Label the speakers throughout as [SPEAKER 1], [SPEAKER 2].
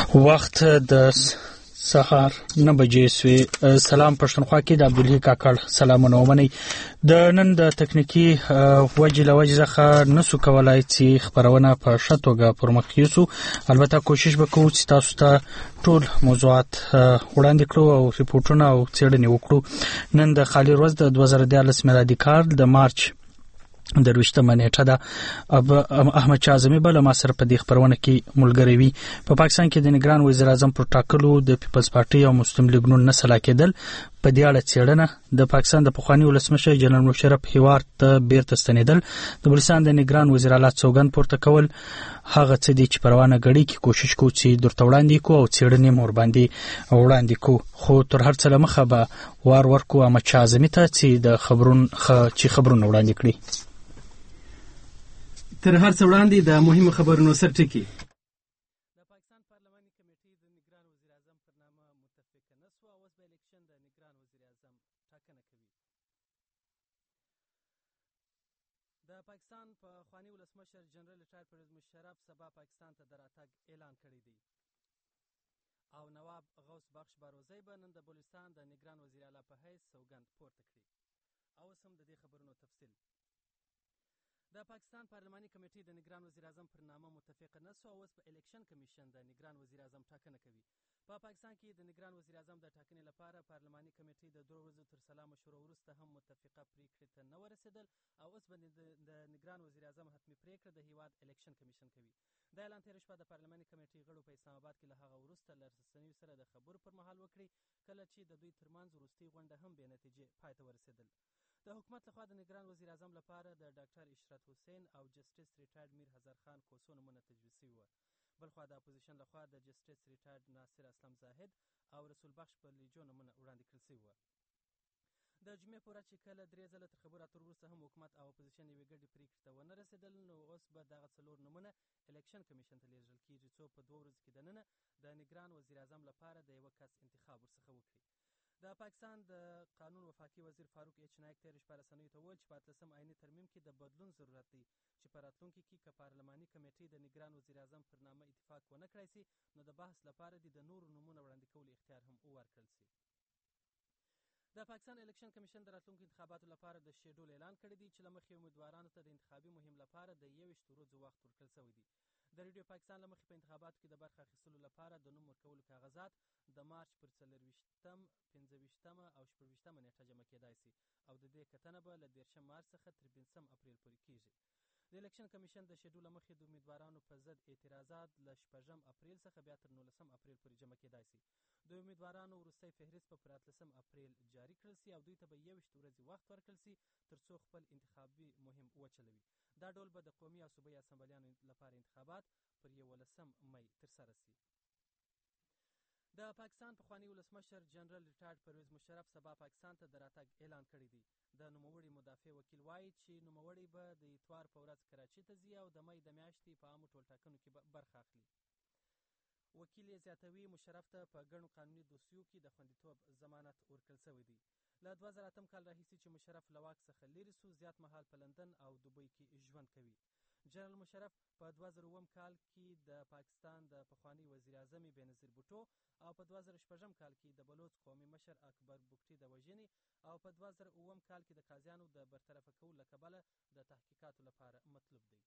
[SPEAKER 1] وخت د سهار 9 بجې سوې. سلام پښتونخوا کې د عبدالحی کاکړ سلامونه ومنئ. د نن د تکنیکي وجې له وجې څخه نسو کولای چې خپرونه په ښه توګه پرمخ یوسو. البته کوشش به کوو چې تاسو ته ټول موضوعات وړاندې کړو او ریپورټونه او څېړنې وکړو. نن د خالي ورځ د 2014 میلادي کال د مارچ 20 نیټه ده. احمد شاه اعظمي به له ما سره په دې خپرونه کې ملګری وي. په پاکستان کې د نګران وزیر اعظم پر ټاکلو د پیپلز پارټي او مسلم لیګ نون نه سلا کېدل په دې اړه څېړنه. د پاکستان د پخواني ولسمشر جنرال مشرف هیواد ته بیرته ستنېدل، د بلوچستان د نګران وزیر اعلی سوګند پورته کول، هغه څه دي چې په روانه غړي کې کوشش کوو چې درته وړاندې کوو او څېړنې مو ورباندې وړاندې کوو. خو تر هر څه له مخه به وار ورکوو احمد شاه اعظمي ته چې د خبرونه وړاندې کړي.
[SPEAKER 2] تر هر څه وړاندې د مهمو خبرونو سرټکي.
[SPEAKER 3] د پاکستان پارلماني کمیټې د نګران وزیر اعظم پر نامه متفقه نه شوه او اوس به الیکشن د نګران وزیر اعظم ټاکنه کوي. د پاکستان پخواني ولسمشر جنرال ریټایر پرویز مشرف سبا پاکستان ته د راتګ اعلان کړی دی او نواب غوث بخش باروزی به نن د بلوچستان د نګران وزیر اعلی په حیث سوګند پورته کړي. او اوس هم د دې خبرونو تفصیل. د پاکستان پارلماني کمیټې د نګران وزیر اعظم پر نامه متفقه نه شوه او اوس په الیکشن کمیشن د نګران وزیر اعظم ټاکنه کوي. په پاکستان کې د نګران وزیر اعظم د ټاکنې لپاره پارلماني کمیټې د 2 ورځو تر سلا مشورو وروسته هم متفقه پریکړې ته نه ورسېدل او اوس به د نګران وزیر اعظم حتمي پریکړه د هیواد الیکشن کمیشن کوي. دا اعلان تېره شپه د پارلماني کمیټې غړو په اسلام آباد کې له هغه وروسته له رسنیو سره د خبرو پر مهال وکړي، کله چې د دوی ترمنځ وروستۍ غونډه هم بې نتیجې پای ته ورسېدل. د حکومت لخوا د نګران وزیر اعظم لپاره د ډاکټر اشرت حسین او جسټس ریټایرډ میر هزار خان کوسو نومونه تجویز شوي وو. بلخوا د اپوزیشن لخوا د جسټس ریټایرډ ناصر اسلم زاهد او رسول بخش پر لیجو نومونه وړاندې کړل شوي وو. د جمعې په ورځ چې کله 3 ځله تر خبرو اترو وروسته هم حکومت او اپوزیشن یوې ګډې پریکړې ته ونه رسېدل، نو اوس به دغه 4 نومونه الیکشن کمیشن ته لیږل کېږي څو په 2 ورځو کې دننه د نګران وزیر اعظم لپاره د یوه کس انتخاب ورڅخه وکړي. د پاکستان د قانون وفاقي وزیر فاروق ایچ نایک تېره شپه رسنیو ته وویل چې په 18 آئیني ترمیم کې د بدلون ضرورت دی چې په راتلونکي کې که پارلماني کمیټې د نګران وزیر اعظم پر نامه اتفاق ونه کړی سي، نو د بحث لپاره د نورو نومونه وړاندې کولو اختیار هم ورکړل سي. د پاکستان الیکشن کمیشن د راتلونکو انتخاباتو لپاره د شیډول اعلان کړی دی چې له مخې امیدوارانو ته د انتخابي مهم لپاره د 21 ورځو وخت ورکړل شوی دی. د ریډیو پاکستان له مخې په انتخاباتو کې د برخه اخیستلو لپاره د نوم ورکولو کاغذات د مارچ پر 24م، 25مه او 26مه نیټه جمع کېدای سي او د دې کتنه به له 13 مارچ څخه تر 15 اپریل پورې کیږي. د الیکشن کمیشن د شیډول له مخې د امیدوارانو په ضد اعتراضات له 6 اپریل څخه بیا تر 19 اپریل پورې جمع کېدای سي. د امیدوارانو وروستی فهرست به پر 18 اپریل جاری کړل سي او دوی ته به 21 ورځې وخت ورکړل سي تر څو خپل انتخابي مهم وچلوي. دا ډول به د قومي او صوبایي اسمبلیانو لپاره انتخابات پر 11 مۍ ترسره سي. د پاکستان پخواني ولسمشر جنرال ریټایرډ پرویز مشرف سبا پاکستان ته د راتګ اعلان کړی دی. د نوموړي مدافع وکیل وایي چې نوموړی به د اتوار په ورځ کراچۍ ته ځي او د مۍ د میاشتې په عامو ټولټاکنو کې برخه اخلي. وکیل یې زیاتوي مشرف ته په ګڼو قانوني دوسیو کې د خوندیتوب ضمانت ورکړل شوی دی. له 2008 کال راهیسې چې مشرف له واک څخه لیرې سو، زیات مهال په لندن او دوبۍ کې ژوند کوي. جنرال مشرف په 2009 کال کې د پاکستان د پخواني وزیر اعظم بېنظیر بوټو او په 2006 کال کې د بلوچ قومي مشر اکبر بګټي د وژنې او په 2009 کال کې د قاضیانو د برطرفه کولو له کبله د تحقیقاتو لپاره مطلوب دی.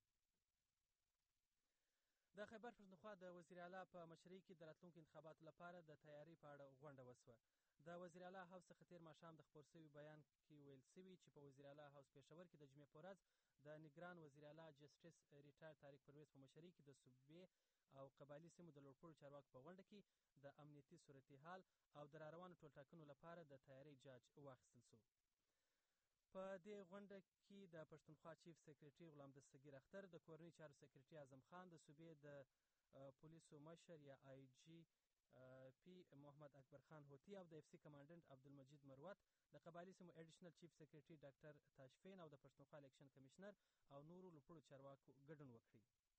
[SPEAKER 3] د خیبر پښتونخوا د وزیر اعلی په مشرۍ کې د راتلونکو انتخاباتو لپاره د تیارۍ په اړه غونډه وسوه. د وزیر اعلی هاوس څخه تېر ماښام د خپور شوي بیان کې ویل شوي چې په وزیر اعلی هاوس پېښور کې د جمعې په ورځ د نګران وزیر اعلی جسټس ریټایرډ طارق پرویز په مشرۍ کې د صوبې او قبایلي سیمو د لوړپوړو چارواکو په غونډه کې د امنیتي صورتحال او د راروانو ټولټاکنو لپاره د تیارۍ جاج واخیستل شو. په دې غونډه کې د پښتونخوا چیف سیکریټري غلام دستګیر اختر، د کورنۍ چارو سیکریټري اعظم خان، د صوبې د پولیسو مشر یا آی جي پی محمد اکبر خان هوتي او د اف سي کمانډنټ عبدالمجید مروت، د قبایلي سیمو اډیشنل چیف سیکریټري ډاکټر تاشفین او د پښتونخوا الیکشن کمیشنر او نورو لوړپوړو چارواکو ګډون وکړي.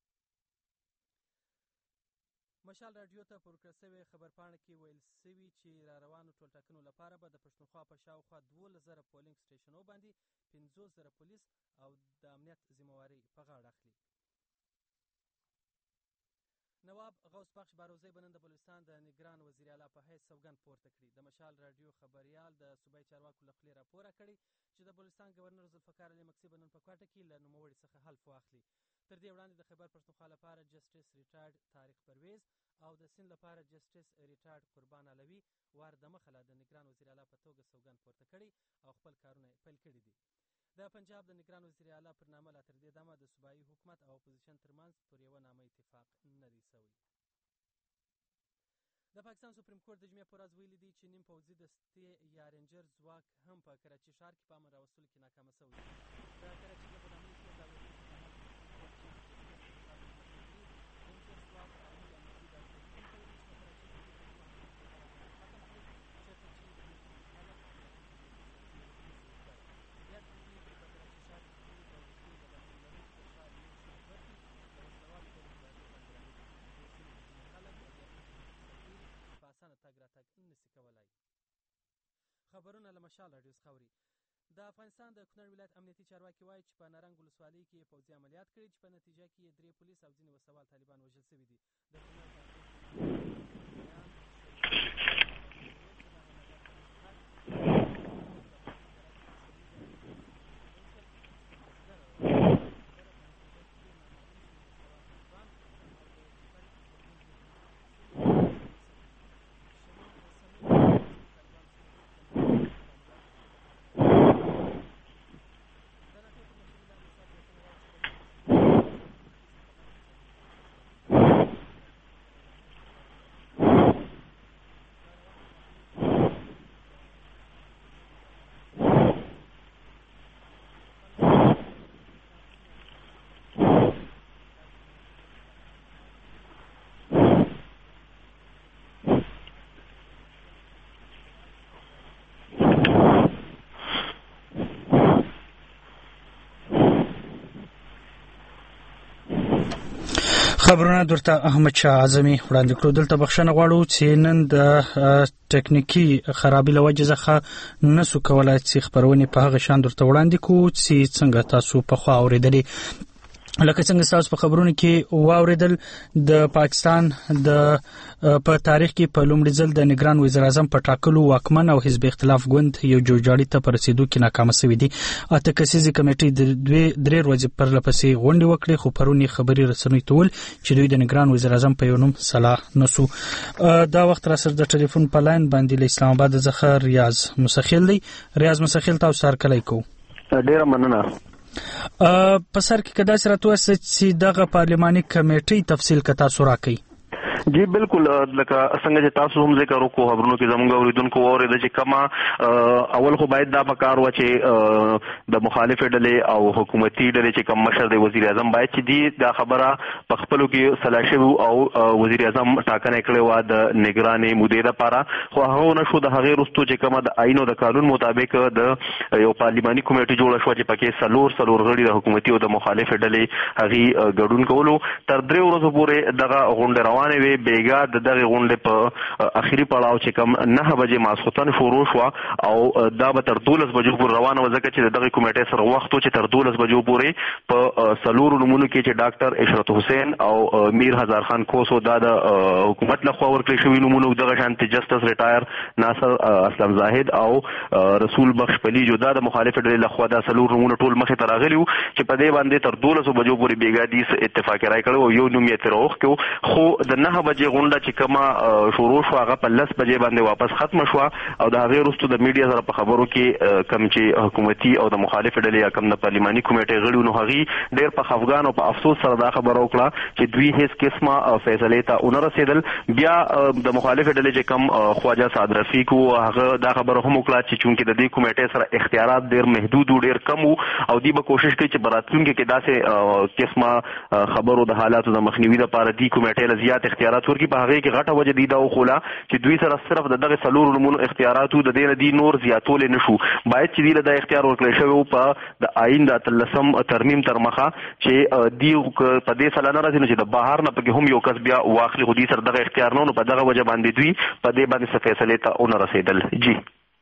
[SPEAKER 3] مشال راډیو ته په ورکړل شوې خبرپاڼه کې ویل شوي چې را روانو ټولټاکنو لپاره به د پښتونخوا په شاوخوا 12,000 پولینګ سټیشنو باندې 50,000 پولیس او د امنیت ذمهواري په غاړه اخلي. نواب نواب غوث بخش باروزی به نن د بلوچستان د نگران وزیر اعلی په حیث سوګند پورته کړي. د مشال راډیو خبریال د صوبایي چارواکو له خولې راپوره کړي چې د بلوچستان ګورنر ذوالفقار علي مکسي به نن په کوټه کې له نوموړي څخه حلف واخلي. تر دې وړاندې د خیبر پښتونخوا لپاره جسټس ریټایرډ طارق پرویز او د سند لپاره جسټس ریټایرډ قربان علوي وار دمخه د نگران وزیر اعلی په توګه سوګند پورته کړي او خپل کارونه پیل کړي دي. د پنجاب د نگران وزیر اعلی پر نامه لا تر دې دمه د صوبایي حکومت او اپوزیشن ترمنځ پر یوه نامه اتفاق نه دی سوی. د پاکستان سپریم کورټ د جمعې په ورځ ویلي دي چې نیم پوځي دستې یا رینجر ځواک هم په کراچي ښار کې په امن راوستلو کې ناکامه سوی دی. د کراچي د ګودامونو کې د رینجر ځواک عامل امنیتي دستې کوي چې په کراچي کې تګ راتګ نشي کولای. خبرونه له مشال راډیو څخه اوري. د افغانستان د کونړ ولایت امنیتي چارواکي وایي چې په نارنګ ولسوالۍ کې پوځي عملیات کړي چې په نتیجه کې 3 پولیس او ځینې وسوال طالبان وژل شوي دي. د خبرونه درته احمد شاه اعظمي وړاندې کړو. دلته بخښنه غواړو چې نن د ټکنیکي خرابي له وجې څخه نسو کولای چې خبرونه په هغه شان درته وړاندې کړو چې څنګه تاسو پخوا اورېدلې. لکه څنګه تاسو په خبرونو کې واوریدل د پاکستان د په تاریخ کې په لومړي ځل د نگران وزیر اعظم په ټاکلو واکمن او حزب اختلاف ګوند یو جوړجاړي ته پر رسیدو کې ناکامه شوې دي. اته کسیزه کمیټې د 2 ورځې پر لپسې غونډې وکړې خو پرونی خبري رسنیو ته ول چې دوی د نگران وزیر اعظم په یو نوم صلاح نسو. دا وخت را سره د ټلیفون په لاین باندې له اسلام آباد څخه ریاض مسخیل دی. ریاض مسخیل تاسو سره کلی کو.
[SPEAKER 4] ډیره مننه.
[SPEAKER 1] په سر کې کدا سره تاسو چې دغه پارلماني کمیټې تفصیل کتا سره کوي.
[SPEAKER 4] جی بالکل لکه څنګه چې تاسو هم ذکر وکړو خبرونو کې زموږ اوریدونکو اورېدل چې کما اول خو باید دا پکار و چې د مخالف ډلې او حکومتي ډلې چې کوم مشر دی وزیر اعظم باید چې دی دا خبره په خپلو کې صلاح شوي او وزیر اعظم ټاکنه کړې وه د نگرانې مودې دپاره خو هغه ونشو. د هغې وروستو چې کومه د آئین او د قانون مطابق د یو پارلماني کمیټې جوړه شوه چې پکې څلور غړي د حکومتي او د مخالف ډلې هغې ګډون کولو. تر 3 ورځو پورې دغه غونډې روانې وې. بیګا د دغه غونډې په اخري پړاو چې کوم 9 بجې ماسخوتن شروع شو او دا به تر 12 بجو پورې روانه و ځکه چې دغه کمیټې سره وخت چې تر 12 بجو پورې په سلور نمونه کې چې ډاکټر اشرت حسین او میر هزار خان کوسو دا د حکومت لخوا ورکړل شوی نمونه دغه شانتي جسټس ریټایر ناصر اسلم زاهد او رسول بخش پلی جو دا د مخالف ډلې لخوا دا سلور نمونه ټول مخې ته راغلي چې په دې باندې تر 12 بجو پورې بیګا دې اتفاق راي کړو او یو نوم یې تر وخت خو د 9 بجې غونډه چې کما شروع شو هغه په 10 بجې باندې واپس ختم شو او د هغه وروسته د میډیا سره په خبرو کې کم چې حکومتي او د مخالف ډلې یا کم د پارلماني کمیټې غړي نو هغه ډېر په خفګان او په افسوس سره دا خبر وکړه چې دوی هیڅ قسمه فیصله ته ونه رسیدل. بیا د مخالف ډلې چې کم خواجه سعد رفیق هغه دا خبر هم وکړه چې چونکې د دې کمیټې سره اختیارات ډېر محدود او ډېر کم او دوی به کوشش کوي چې براتلونکو کې داسې قسمه خبرو د حالاتو د مخنیوي لپاره دې کمیټې له زیات اختیارات ورکړي. په هغه کې غټه وجه دی دا وخوله چې دوی سره صرف دغه څلور نمونو اختیاراتو د دې نه دی نور زیاتول نشو. باید چې دی له اختیار ورکړل شوی په د آئین د 13م ترمیم تر مخه چې دی په دې سره نه راځي چې د بهر نه پکې هم یو کس بیا واخلي خو دې سره دغه اختیار نه په دغه وجه باندې دوی په دې باندې څه فیصله ته ونه رسیدل. جی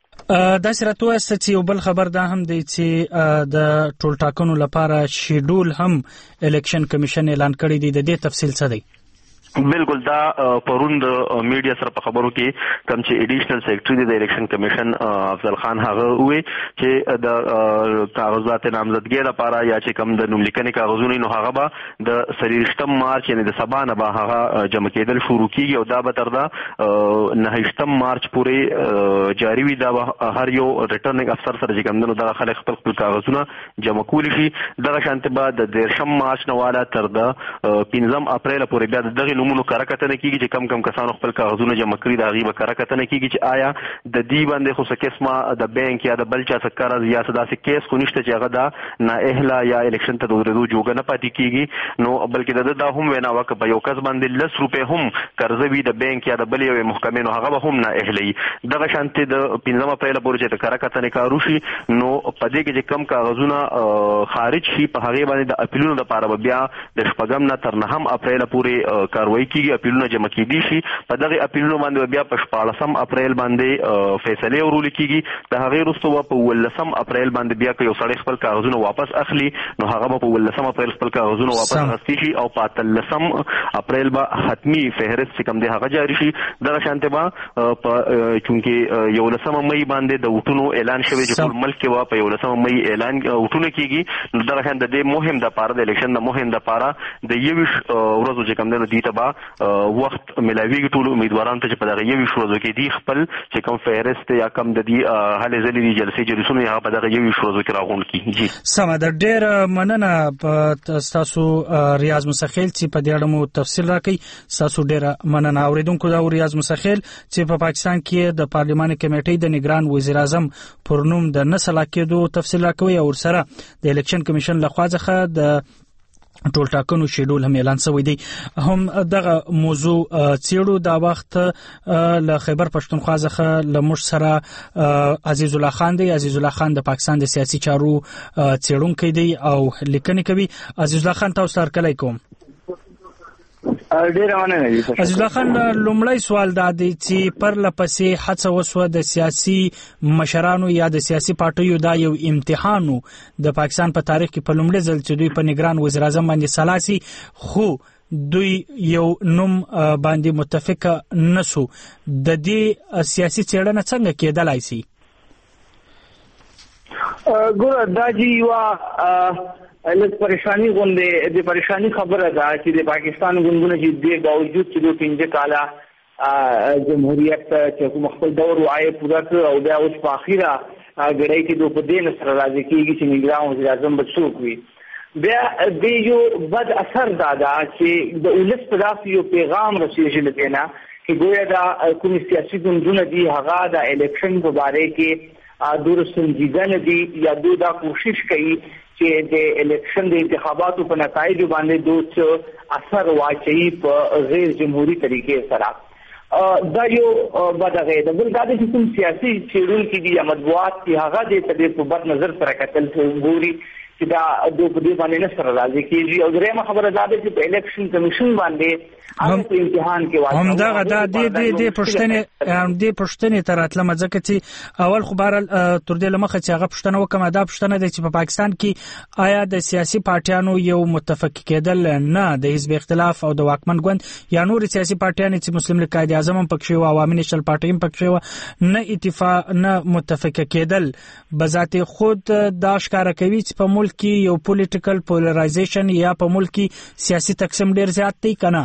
[SPEAKER 1] دا سره توسه چې یو بل خبر دا هم دی چې د ټول ټاکنو لپاره شیډول هم الیکشن کمیشن اعلان کړی دی. د دې تفصیل څه دی؟
[SPEAKER 4] بالکل دا پرون د میډیا سره په خبرو کې کوم چې ایډیشنل سیکریټري د الیکشن کمیشن افضل خان هغه وې چې د کاغذات نامزدګۍ لپاره یا چې کوم د نوملیکنې کاغذونه نو هغه به د 23 مارچ یعنی د سبا نه به هغه جمع کېدل شروع کیږي او دا به تر دا 9 مارچ پورې جاری وي. دا به هر یو ریټرنینګ افسر سره چې کوم نو دا خلک خپل کاغذونه جمع کولی شي. دغه شانته به د 13 مارچ نه والا تر د 15 اپریل پورې بیا دغه نمونه کار کتنه کیږي چې کم کسانو خپل کاغذونه جمع کړي دا غیبه کار کتنه کیږي چې آیا د دې باندې خو څه قسمه د بانک یا د بل چا څخه قرض یا صداسي کیس خو نشته چې هغه دا نه اهلا یا الیکشن ته ورېدو جوګه نه پاتې کیږي نو بلکې دا هم وینا وکړه په یو کس باندې 10 روپے هم قرض وي د بانک یا د بل یو محکمې نو هغه هم نه اهلي. دغه شانته د 15 اپریل پورې چې کار کتنه کارو شي نو په دې کې چې کم کاغذونه خارج شي په هغه باندې د اپیلونو لپاره بیا د شپږم نه تر 9 اپریل پورې کاروایی کیږي. اپیلونه جمع کیدي شي په دغه اپیلونو باندې بیا په 14 اپریل باندې فیصله ورول کیږي. د هغه وروسته په 18 اپریل باندې بیا یو سړی خپل کاغذونه واپس اخلي نو هغه په 18 اپریل خپل کاغذونه واپس اخلي شي او په 13 اپریل به حتمی فهرست چې کوم دی هغه جاری شي. دغه شانته به چونکې یو 19 مئی باندې د وټونو اعلان شوی چې ټول ملک کې په 19 مئی اعلان وټونه کیږي نو دغه شانته د مهم د پاره د الیکشن د مهم د پاره د 21 ورځو چې کوم دی ته به وخت ملاویږي ټول امیدواران ته چې په دغه 21 ورځو کې دی خپل چې کوم فهرست یا کوم د دې هلې ځلې دی جلسې جلسونه یا په دغه 21 ورځو کې راغون کیږي.
[SPEAKER 1] سم ده ډېر مننه په تاسو ریاض مسخیل چې په دې اړه مو تفصیل راکړي. تاسو ډېر مننه. اوریدونکو دا ریاض مسخیل چې په پاکستان کې د پارلماني کمیټې د نگران وزیر اعظم پر نوم د نسل کېدو تفصیل راکوي او سره د الیکشن کمیشن لخوا څخه د ټول ټاکنو شیډول هم اعلان شوی دی. هم دغه موضوع چیرو دا وخت له خیبر پښتونخوا څخه لمش سره عزیز الله خان دی. عزیز الله خان د پاکستان د سیاسي چارو چیرونکو دی او لیکنې کوي. عزیز الله خان تاسو سره علیکم. عزیز الله خان لومړی سوال دا دی چې پر لپسې هڅه وسوه د سیاسي مشرانو یا د سیاسي پارټیو دا یو امتحانو د پاکستان په تاریخ کې په لومړي ځل چې دوی په نگران وزیر اعظم باندې سلاسي خو دوی یو نوم باندې متفق نسو. د دې سیاسي څېړنه څنګه کېدلای شي؟
[SPEAKER 5] ګوره دا جی وا لږ پریشانی غونډه د پریشانی خبره ده چې د پاکستان غونډونه چې د باوجود چې د 15 کاله جمهوریت چې کوم خپل دور وایي پورا او بیا اوس په اخیره غړي کې د په دین سره راځي کېږي چې نگران وزیر اعظم بچوک وي. بیا د یو بد اثر دا چې د ولس په داسې یو پیغام رسیږي لدینا چې ګویا دا کوم سیاسي ګوندونه دي هغه د الیکشن په باره کې دور سنجیدنه دي یا دوی دا کوشش کوي چې د الیکشن د انتخاباتو په نتایج باندې دوی اثر واچي په غیر جمهوریت طریقې سره. دا یو بدغه د بل د کوم سیاسي چیرونکو دي یا مطبوعات چې هغه د په بد نظر سره کتل ګوري چې دا د دې باندې نه سره راځي کیږي. او درېمه خبره دا ده چې په الیکشن کمیشن باندې هغه په امتحان کې واچي
[SPEAKER 1] هم دا د پښتنې تر اتلمه ځکه چې اول خو بهر تر دې لمخه چې هغه پښتنه وکم دا پښتنه ده چې په پاکستان کې آیا د سیاسي پارټیانو یو متفق کېدل نه د حزب اختلاف او د واکمن ګوند یا نور سیاسي پارټیان چې مسلم لیگ قائد اعظم هم پکښې او عوامي نېشنل پارټي هم پکښې نه اتفاق نه متفق کېدل بذات خود دا ښکارا کوي چې په ملک کې یو پولیټیکل پولرایزیشن یا په ملک کې سیاسي تقسیم ډیر زیات دی کنه.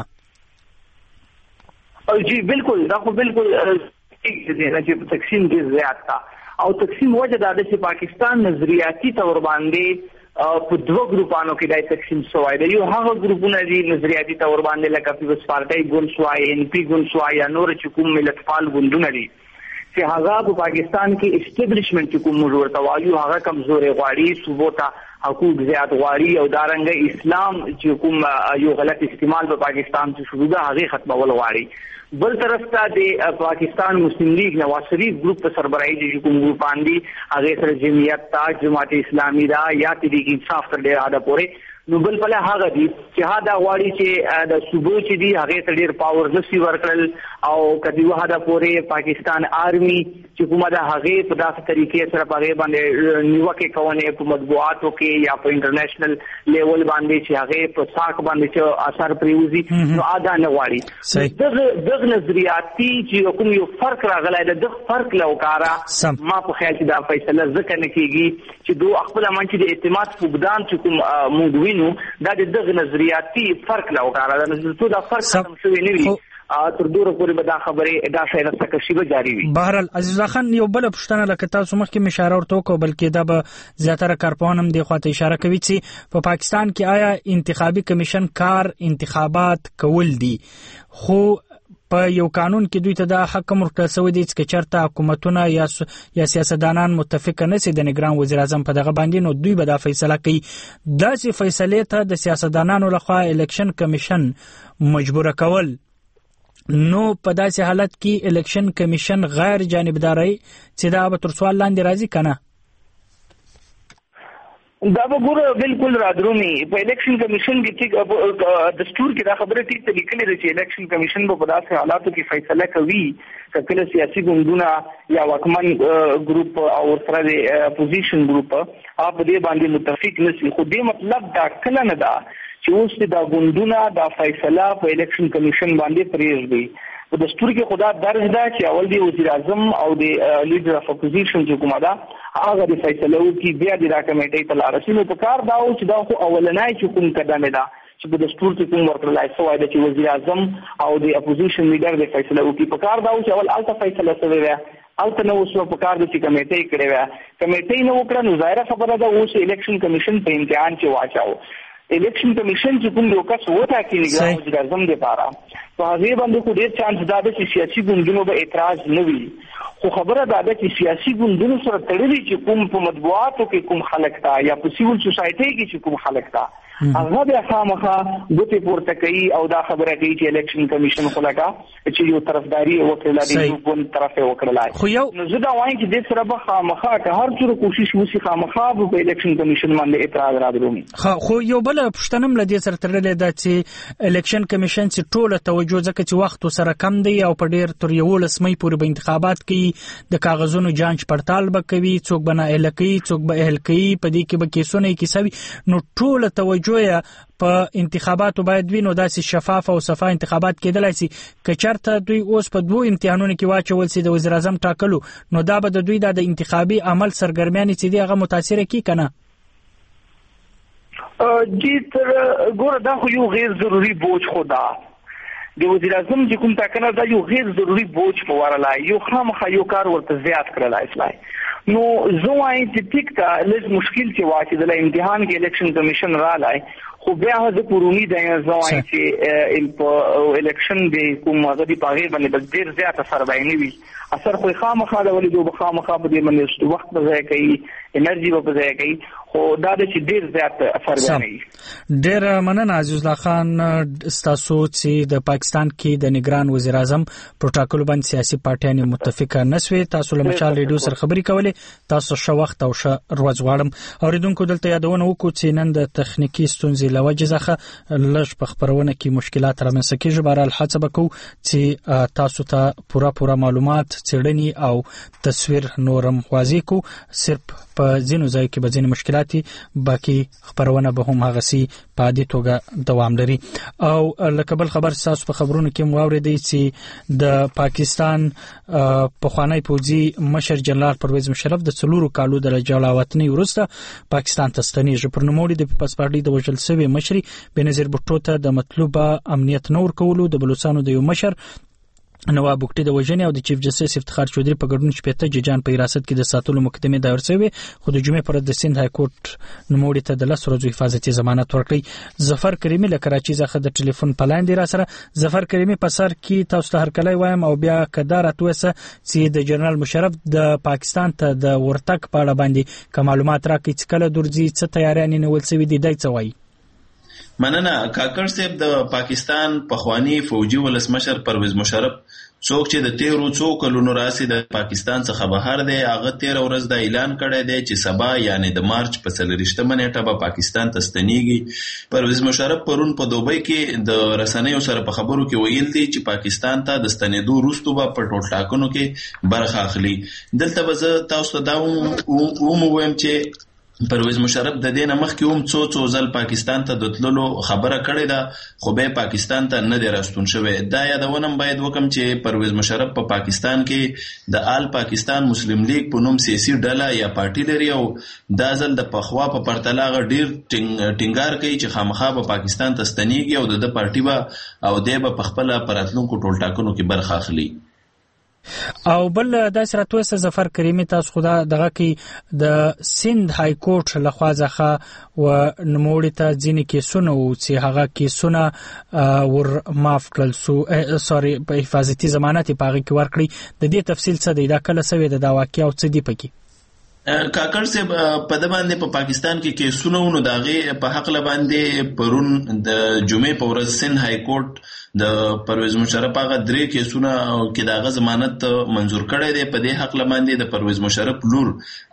[SPEAKER 5] جی بالکل دا خو بالکل چې تقسیم ډیر زیات تا او تقسیم وجه دا چې پاکستان نظریاتي تور باندې په دوه ګروپانو کې دای تقسیم شوی دی. یو هغه ګروپونه دي نظریاتي تور باندې لکه پیپلز پارټي ګوند شوی ان پی ګوند شوی یا نور چې کوم ملت پال ګوندونه دي چې هغه په پاکستان کې اسټابلیشمنت کوم ورته وایي هغه کمزوري غواړي صوبو ته حقوق زیات غواړي او دارنګ اسلام چې کوم یو غلط استعمال په پاکستان کې شروع ده هغه ختمول غواړي. بل طرف ته د پاکستان مسلم لیگ نواز شریف ګروپ په سربراهي د کوم ګروپان دي هغه سره جمعیت تا جماعت اسلامي دا یا تحریک انصاف تر ډیره حد پورې نو بل بل هغه دي چې دا غواړي چې د صوبو چې دي هغه ته ډیر پاور نشي ورکړل او کدی وهدا پورې پاکستان آرمي چې کومه د هغه په داسې طریقې سره په هغه باندې نیوکه کوي په مطبوعاتو کې یا په انټرنیشنل لیول باندې چې هغه په ساق باندې چې اثر پریوزي نو ادا نه غواړي دغه نظریاتي چې کوم یو فرق راغلی د فرق لوکارا ما په خیال چې دا فیصله ځکه نه کیږي چې دوه خپل منځ د اعتماد فقدان چې کوم موږ وینو دا دغه نظریاتي فرق لوکارا دا نظریاتو دا فرق ختم شوی نه وي تر دوره پورې به دا خبره دا شاید څه به جاری وي.
[SPEAKER 1] بهرحال عزیز الله خان یو بل پښتنه لکه تاسو مخکې اشاره ورته وکړه بلکې دا به زیاتره کارپوهان هم دې خواته اشاره کوي چې په پاکستان کې آیا انتخابي کمیشن کار انتخابات کول دي خو په یو قانون کې دوی ته دا حق ورکړل شوی دی چې چرته حکومتونه یا سیاستدانان متفق نه سي د نگران وزیر اعظم په دغه باندې نو دوی به دا فیصله کوي. داسې فیصله ته د سیاستدانانو لخوا الیکشن کمیشن مجبور کول نو په داسې حالت کې الیکشن کمیشن غیر جانبداري چې دا به تر سوال لاندې راځي کنه
[SPEAKER 5] دا به ګوره بالکل رادرومي په الیکشن کمیشن کې دستور کې دا خبره ټیک لیکلې ده چې الیکشن کمیشن په داسې حالاتو کې فیصله کوي کله سیاسي ګوندونه یا واکمن ګروپ او سره د اپوزیشن ګروپ په دې باندې متفق نشي خو دې مطلب دا کله نه ده چې اوس دا ګوندونه دا فیصله په الیکشن کمیشن باندې پریږدي په دستور کې خدا درج ده چې اول دی وزیر اعظم او د لیډر اف اپوزیشن چې کومه ده هغه د فیصله وکړي بیا د کمیټې ته لاړ شي نو په کار دا او چې دا خو اولنۍ چې کوم قدم ده چې په دستور کې کوم ورکړلای شوی ده چې وزیر اعظم او د اپوزیشن لیډر د فیصله وکړي په کار دا او چې اول الته فیصله شوی ده الته نو اوس په کار د چې کمیټې کړې وه کمیټې نو وکړه نو ظاهره خبره ده اوس الیکشن کمیشن په امتحان کې واچاو الیکشن کمیشن چې کوم یو کس وته کې نگران وزیر اعظم د پاره په هغه باندې خو ډېر چانس دا ده چې سیاسي ګوندونو به اعتراض نه وي خو خبره دا ده چې سیاسي ګوندونو سره تړلي چې کوم په مطبوعاتو کې کوم خلک تا یا په سیول سوسایټي کې چې کوم خلک تا هغه بیا خامخا ګوتې پورته کوي او دا خبره کوي چې الیکشن کمیشن خو لګا چې یو طرفداري وکړه د یو بل طرف وکړلای
[SPEAKER 1] خو یو
[SPEAKER 5] نو زه دا وایم چې د سره به خامخا که هر څوره کوشش وشي خامخا په الیکشن کمیشن باندې اعتراض راځي
[SPEAKER 1] خو یو بل پښتنم لدی سره ترلې ده چې الیکشن کمیشن چې ټوله توجه ځکه چې وخت سره کم دی او په ډیر تر 11 مې پورې به انتخابات کوي د کاغذونو جانچ پړتال به کوي څوک به نه اهل کوي څوک به اهل کوي په دې کې به کیسونه کیسوي نو ټوله توجه په انتخاباتو باید وینو داسې شفاف او صفا انتخابات کېدلای شي که چرته دوی اوس په دوه امتحانونو کې واچول شي د وزیر اعظم ټاکلو نو دا به د دوی د انتخابي عمل سرګرمیانې چې دی هغه متاثر کی کنه
[SPEAKER 5] جی تر ګوره دا خو یو غیر ضروري بوج خدا د وزیر اعظم چې کوم ټاکنه دا یو غیر ضروري بوج په ورلای یو خامخا یو کار ورته زیات کړلای شي نو زه وایم چې ټیک تا لږ مشکل چې واچې د امتحان کې الیکشن کمیشن رالای خو بیا د پرونی د زه وایم چې الیکشن د کوم غدي پاغي باندې ډیر زیات اثر باندې وي اثر خو خامخا د ولې دوه خامخا په دې باندې وخت به ځای کوي انرژي به ځای کوي خو دا د چې ډیر زیات اثر باندې
[SPEAKER 1] ډیر مننه عزیز الله خان تاسو چې د پاکستان کې د نگران وزیر اعظم پروتوکول باندې سیاسي پارټیان متفق نسوي تاسو له مشال ریډیو سره خبري کولې تاسو شو وخت او ش روز غواړم اوریدونکو دلته یادونه وکړو چې نن د تخنیکی ستونزې لوجه ځخه لږ په خبرونه کې مشکلات رامنځته کیږي بهرحال هڅه وکړو چې تاسو ته پوره معلومات څېړنې او تصویر نورم واضح کو صرف په ځینو ځای کې به ځینې مشکلاتي باقي خبرونه به هم هغه سي په عادي توګه دوام لري او لکه بل خبر تاسو په خبرونو کې موارد دي چې د پاکستان پخوانی پوځي مشر جنرال پرویز مشرف د 4 کالو د جلاوطنۍ وروسته پاکستان ته ستنیږي پر نوموړي د پاسپورټي د وژل شوی مشري بنظیر بوټو ته د مطلوبه امنیت نور کولو د بلوچستان د یو مشر نواب بوکټي د وژنې او د چیف جسټس افتخار چودري په ګډون شپته ججان په حراست کې د ساتلو مقدمه دایر شوی خو د جمعې پر د سند های کورټ نوموړي ته د 10 ورځې حفاظتي ضمانت ورکړي ظفر کریمي له کراچي څخه د ټلیفون په لاندې را سره ظفر کریمي په سر کې تاسو ته هرکلی وایم او بیا کدار اتوسه چې د جنرال مشرف د پاکستان ته د ورتک په اړه باندې کوم معلومات راکړي چې کله درځي څه تیاریان نیول شوی دي دای څه وایي
[SPEAKER 6] مننه کاکړ صاحب د پاکستان پخوانی فوجي ولسمشر پرویز مشرف څوک چې د تیرو څو کلونو راسي د پاکستان څخه بهر دی هغه 13 ورځ د اعلان کړی دی چې سبا یعنی د مارچ په 30مه نیټه به پاکستان ته ستنیږي. پرویز مشرف پرون په دوبۍ کې د رسنیو سره په خبرو کې ویل دي چې پاکستان ته د ستنېدو وروسته به په ټول ټاکنو کې برخه اخلي. دلته به زه تاسو ته دا ووایم چې پرویز مشرف د دې نه مخکې هم څو ځل پاکستان ته د تللو خبره کړې ده خو به پاکستان ته نه دی راستون شوی. دا یادونه باید وکم چې پرویز مشرف په پاکستان کې د آل پاکستان مسلم لیگ په نوم سیاسي ډله یا پارټي لري او دا ځل د پخوا په پرتله ډیر ټینګار کوي چې خامخا په پاکستان ته ستنیږي او د پارټي به او د په خپل پراتلونکو ټول ټاکنو کې برخه اخلي.
[SPEAKER 1] او بل د سراتوس ظفر کریمی تاسو خدا دغه کې د سند های کورټ لخوا ځخه و نموړی ته ځینې کیسونه او چې هغه کیسونه ور معاف کړل سوري په حفاظتي ضمانت په هغه کې ورکړي. د دې تفصیل څه دی دا کله سوي د واقعیا او څه دی پکې
[SPEAKER 6] کاکړ سے په د باندې په پاکستان کې کیسونه ونو داغه په حق ل باندې پرون د جمعې په ورځ سند های کورټ د پرویز مشرف هغه 3 کیسونه کې دغه ضمانت منزور کړی دی. په دې حق لمانځي د پرویز مشرف لور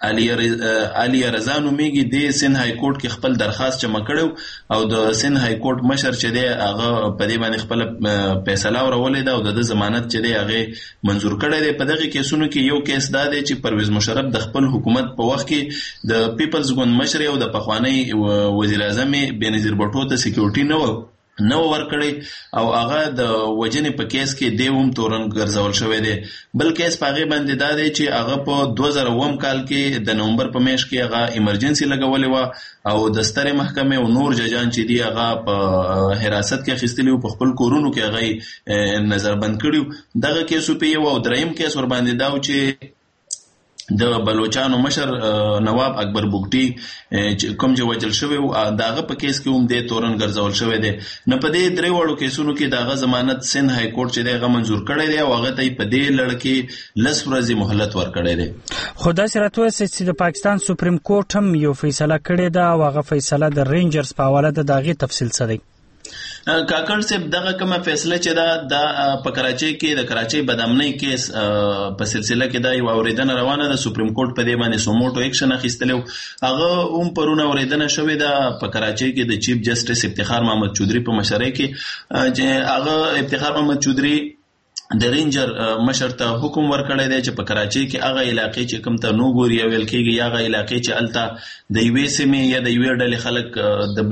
[SPEAKER 6] علي رضا نومیږي د سند های کورټ کې خپل درخواست جمع کړو او د سند های کورټ مشر چې دی هغه په دې باندې خپل فیصله ورولې ده او د ضمانت چې دی هغه منزور کړی دی. په دغه کیسونو کې یو کیس دا دی چې پرویز مشرف د خپل حکومت په وخت کې د پیپلز ګوند مشر او د پخوانی وزیر اعظم بنظیر بټو ته سکیورټي نو ورکړي او هغه د وجنې په کیس کې دیوم تورن ګرځول شوی دی. بل کیس پاغه باندې دا دی چې هغه په 2009 کال کې د نومبر په میاشت کې هغه ایمرجنسي لګولې و او د ستره محکمې او نور ججان چې دی هغه په حراست کې اخیستلی او په خپل کورونو کې هغه نظر بند کړیو. دغه کیسو په یو او دریم کیس ور باندې دا چې د بلوچستان مشر نواب اکبر بوګټي کوم چې وجل شوی او داغه په کیس کې هم د تورن ګرځول شوی دی. نه په دې درې وړو کیسونو کې داغه ضمانت سند های کورټ چې دغه منزور کړی دی او هغه ته په دې لړ کې 10 ورځې مهلت ورکړی دی.
[SPEAKER 1] خدای سره توسه چې د پاکستان سپریم کورټ هم یو فیصله کړې ده او هغه فیصله د رینجرز په حواله د داغه تفصیل څه دی.
[SPEAKER 6] کاکړ صاحب دغه کومه فیصله چې دا په کراچۍ کې د کراچۍ بدامنۍ کیس په سلسله کې دا یو اوریدنه روانه ده. سپریم کورټ په دې باندې سوموټو اکشن اخیستلو هغه هم پرونه اوریدنه شوې ده په کراچۍ کې د چیف جسټس افتخار محمد چودري په مشرۍ کې چې هغه افتخار محمد چودري د رینجر مشر ته حکم ورکړی دی چې په کراچۍ کې هغه علاقې چې کوم ته نو ګوري او ویل کېږي هغه علاقې چې الته د یوې سیمې یا د یوې ډلې خلک د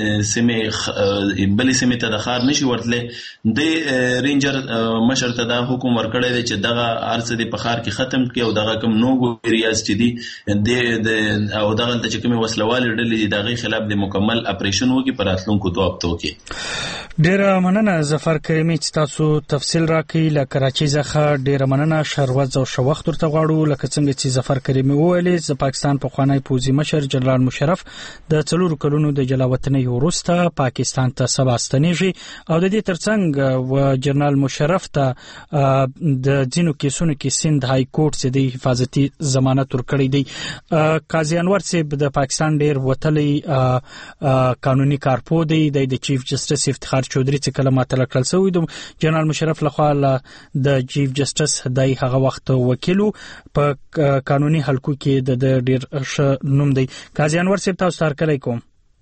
[SPEAKER 6] بلې سیمې ته د ښار نشي ورتلی د رینجر مشر ته دا حکم ورکړی دی چې دغه هر څه د په ښار کې ختم کړي او دغه کوم نو ګوریاز چې دي او دغه چې کومې وسلوالې ډلې دي دغه خلاف د مکمل اپریشن وکړي په راتلونکو 2 هفتو کې.
[SPEAKER 1] ډیره مننه ظفر کریمی چې تاسو تفصیل راکړئ. له کراچۍ څخه ډیره مننه. شروز او شوخت ورته غواړو لکه څنګه چې ظفر کریمی وویل د پاکستان پخوانی پوځي مشر جنرال مشرف د 4 کلونو د جلاوطنۍ وروسته پاکستان ته سبا ستنیږي او د دې ترڅنګ و جنرال مشرف ته د ځینو کیسونو کې سند های کورټ چې د حفاظتي ضمانت ورکړی دی. قاضي انور صاحب د پاکستان ډیر وتلی قانوني کارپو دی د چیف جسټس افتخار چودري چې کله ماته کړل شوی د جنرال مشرف لخوا د چیف جسټس دای هغه وخت وکیلو په قانوني حلقو کې د ډیر ښه نوم دی. قاضي انور صاحب تاسو سره کوم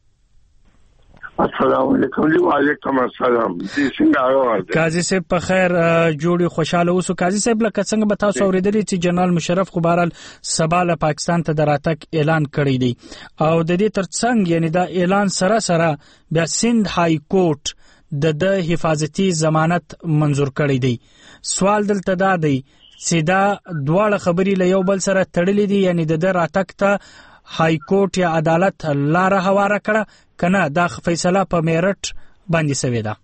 [SPEAKER 7] السلام علیکم. وعلیکم السلام. څنګه
[SPEAKER 1] قاضي صاحب په خیر جوړي خوشاله اوسو. قاضي صاحب لکه څنګه به تاسو اوریدلی چې جنرال مشرف خو بهرال سبا له پاکستان ته دراتک اعلان کړی دی او د دې ترڅنګ یعنی دا اعلان سره بیا سند های کورټ د حفاظتي ضمانت منزور کړی دی. سوال دلته دا دی چې دا دواړه خبرې له یو بل سره تړلې دي یعنی د راتګ ته های کورټ یا عدالت لاره هواره کړه کنه دا فیصله په میرټ باندې شوې ده.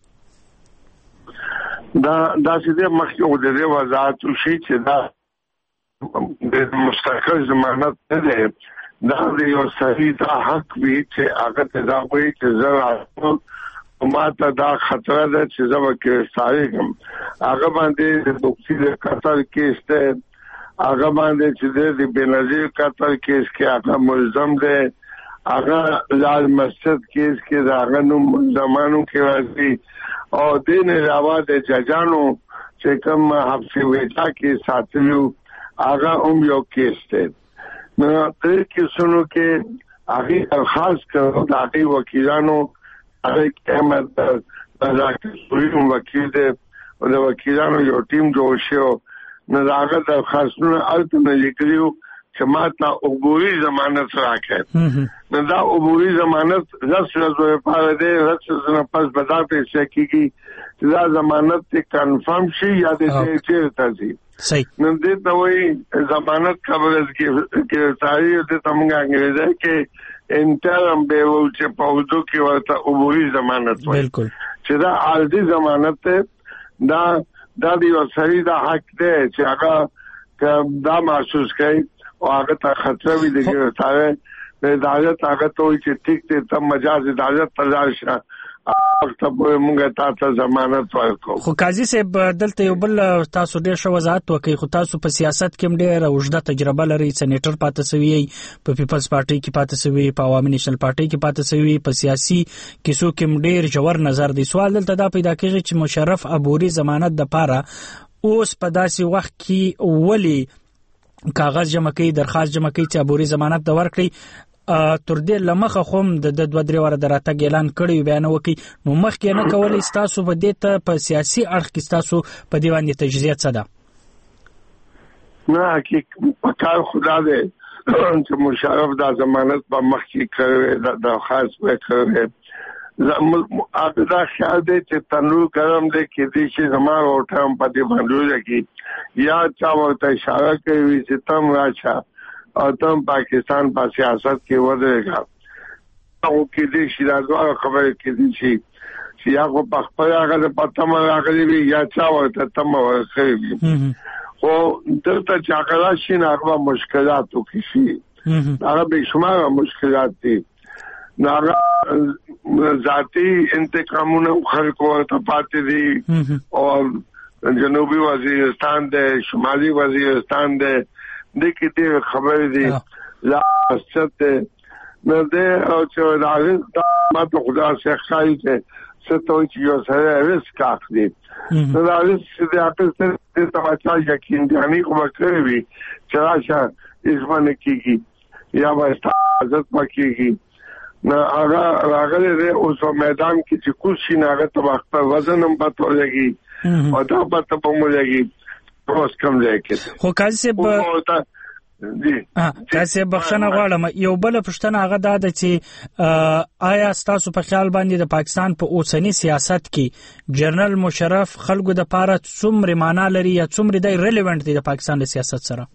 [SPEAKER 7] دا چې مخکې د دې وضاحت شي چې دا د مستقل ضمانت نه دی دا یو صحیح دا حق وي چې هغه ته دا وایي چې زه ماته دا خطر ده چې زما کې ساريګم هغه باندې د دوکسي د قتل کیس ته هغه باندې چې د بنظیر قتل کیس کې هغه ملزم ده هغه لال مسجد کیس کې دا هغه نو زمانو کې راځي او دین علاوه د ججانو چې کوم حبس ویټا کې ساتلو هغه هم یو کیس دی. نو دې کیسونو کې هغه درخواست کړو د هغه وکیلانو هغه احمد رضا وکیل دی او د وکیلانو یو ټیم جوړ شو. نو هغه درخواستونه الته لیکلو چې ماته عبوري ضمانت راکړي. نو دا عبوري ضمانت رسو په دې رسو نه پس بدا پیسې کیږي چې دا ضمانت کنفرم شي یا دې چیرته شي.
[SPEAKER 1] صحیح.
[SPEAKER 7] نو دې ته وایي ضمانت قبل کې تاریخ دې څنګه انګریزي کې انټرم به و چې په وځو کې ورته عبوري ضمانت وایي.
[SPEAKER 1] بالکل.
[SPEAKER 7] چې دا عارضي ضمانت دا دی او سړي دا حق دی چې هغه دا محسوس کوي او هغه ته خطر وي د ګرفتاره د عدالت هغه ته وي چې ټیک ته تم مجاز عدالت تلل شه وخت په موږ تاسو ضمانت ورکو.
[SPEAKER 1] خو قاضي صاحب دلته یو بل تاسو ډېر ښه وضاحت وکړئ. خو تاسو په سیاست کې ډېر اوږده تجربه لرئ. سېنیټر پاتې شوی په پیپلز پارټي کې پاتې شوی په عوامي نیشنل پارټي کې پاتې شوی په سیاسي کیسو کې ډېر ژور نظر دی. سوال دلته دا پیدا کېږي چې مشرف عبوري ضمانت د پاره اوس په داسې وخت کې ولي کاغذ جمع کوي درخواست جمع کوي چې عبوري ضمانت د ورکړي تر دې لمخه خوم د 2-3 واره دراتګ اعلان کړی بیان وکي نو مخکې نه کولای تاسو په دې ته په سیاسي اړخ کې تاسو په دی باندې تجزیه څه ده؟
[SPEAKER 7] نه حقیقت پکار خدا دې چې مشرف دا ضمانت په مخ کې کړی د خاص وکړي. دا خیال دی چې تنور ګرم دی کې دې شي زموږ او ټام په دې باندې کې یا چا ورته اشاره کوي چې تم راشه او تم پاکستان په سیاست کې ودرېږه او کې دې شي دا خبره کې دې شي چې یا په خپل هغه په تم راغلي وي یا چا ورته تم ورخوي. خو دلته چې هغه راشي نه هغه مشکلات کې شي هغه به شمار مشکلات دي. هغه ذاتي انتقامونه خلکو ته پاتې دي او جنوبي وزیرستان دی شمالي وزیرستان دی د کې دې خبرې دي لا ست نه ده او چې دا ماته خدا څخه خایي چې ستوي چې یو سره ریسک اخلي. نو دا ریسک دې اته څه تماچا یقین دي نه کوم کوي چې راشه اسمن کیږي یا واسطه عزت پکېږي. نو هغه راغله دې اوس میدان کې چې کوشي نه هغه تبخته وزن هم پاتو لګي او دا پاتو په مو لګي اوس کم ځای کې.
[SPEAKER 1] خو قاضي صاحب تاسو بخښنه غواړم یو بل پښتنه هغه ده چې آیا تاسو په خیال باندې د پاکستان په اوسنی سیاست کې جنرال مشرف خلکو د پاره څومره معنا لري یا څومره د ریلیونت دی د پاکستان د سیاست سره؟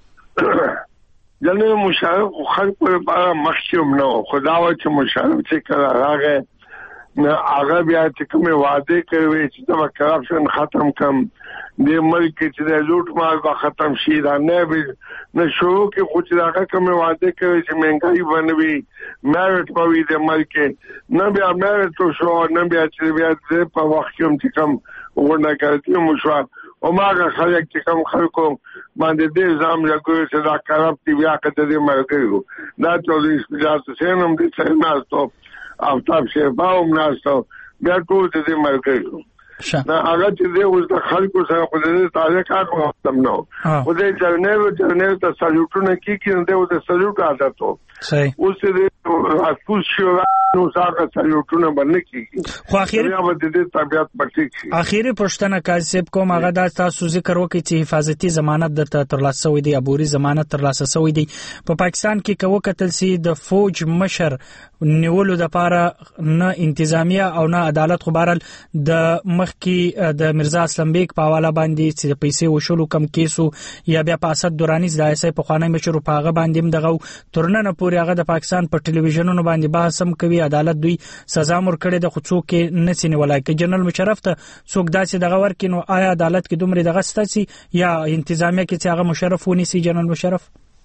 [SPEAKER 7] جنرال مشرف خلکو لپاره مخکوم نو خدا و چې مشرف چې کړه راغی نه هغه بیا چې کومه وعده کوي چې دا کرپشن ختم کم د ملک چې د لوټ مال به ختم شي دا نه شروع کې خو چې هغه کومه وعده کوي چې مهنګای بنوي میرټ پوي د ملک نه بیا میرټ شو نه بیا چې بیا په وخت کې کم ورنه کوي مشوا او ماګه خلک چې کم خلکو باندې دې ځام لګوي چې دا کرپټ بیا کته دې مرګو دا چولې سپیډات سينم دې څنګه ناستو افتاب شیباوم ناستو بیا ټول دې مرګو. دا هغه چې دې اوس د خلکو سره په دې تازه کار کوم نو خو دې جرنیل ته سلوټونه کیږي نو دې د سلوټ عادت وو.
[SPEAKER 1] صحیح.
[SPEAKER 7] اوس دې افسوس شو نو څنګه سلوټونه باندې کیږي
[SPEAKER 1] خو اخیری
[SPEAKER 7] بیا د دې طبيعت پټی شي.
[SPEAKER 1] اخیری پښتنه کاذب کوم هغه د تاسو ذکر وکړي چې حفاظتي ضمانت د ترلاسه شوی دی عبوري ضمانت ترلاسه شوی دی په پاکستان کې کوو کتل سي د فوج مشر نیولو د پاره نه انتظامیه او نه عدالت خو بهرال د مخکي د مرزا اسلم بیگ په حواله باندې چې د پیسې وشلو کم کیسو یا بیا په اسد دورانی د ایسای په خوانی مشر په هغه باندې دغه ترنه پورې هغه د پاکستان په ټلویزیونونو باندې بحث هم کوي عدالت دوی سزا مور کړي د خصوص کې نسینه ولای کې جنرال مشرف ته څوک داسې دغه ورکې نو آیا عدالت کې دومره دغه ستاسي یا انتظامیه کې چې هغه مشرف ونی سي جنرال مشرف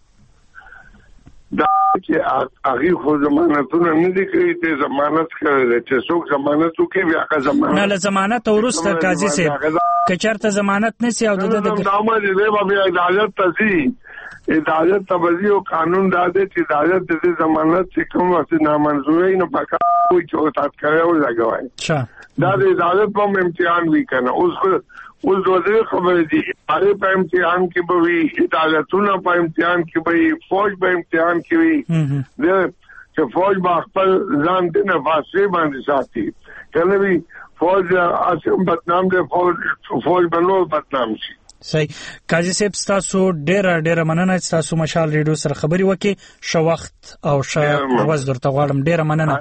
[SPEAKER 7] دا چې هغه خو ضمانتونه نه دي کوي ته ضمانت کوي چې څوک ضمانت کوي بیا که ضمانت
[SPEAKER 1] نه ضمانت ورسته قاضي صاحب کچرته ضمانت نسی او د
[SPEAKER 7] نامه دې به عدالت تزي عدالت تبذی او قانون دا دی چې عدالت د ضمانت چې کوم وخت نامنظوري نه پکا کوئی چوتات کوي او لګوي
[SPEAKER 1] اچھا
[SPEAKER 7] دا د عدالت په امتحان وی کنه اوس دوه خبرې دي هغه په امتحان کې به وي عدالتونه په امتحان کې به وي فوج په امتحان کې وي چې فوج به خپل ځان د نفاسه باندې ساتي کنه وي فوج اسیم بدنام دی فوج بنو بدنام شي
[SPEAKER 1] صحیح قاضي صاحب تاسو ډېر مننه تاسو مشال ریډیو سره خبري وکي شو وخت او شو ورځ درته غواړم ډېر مننه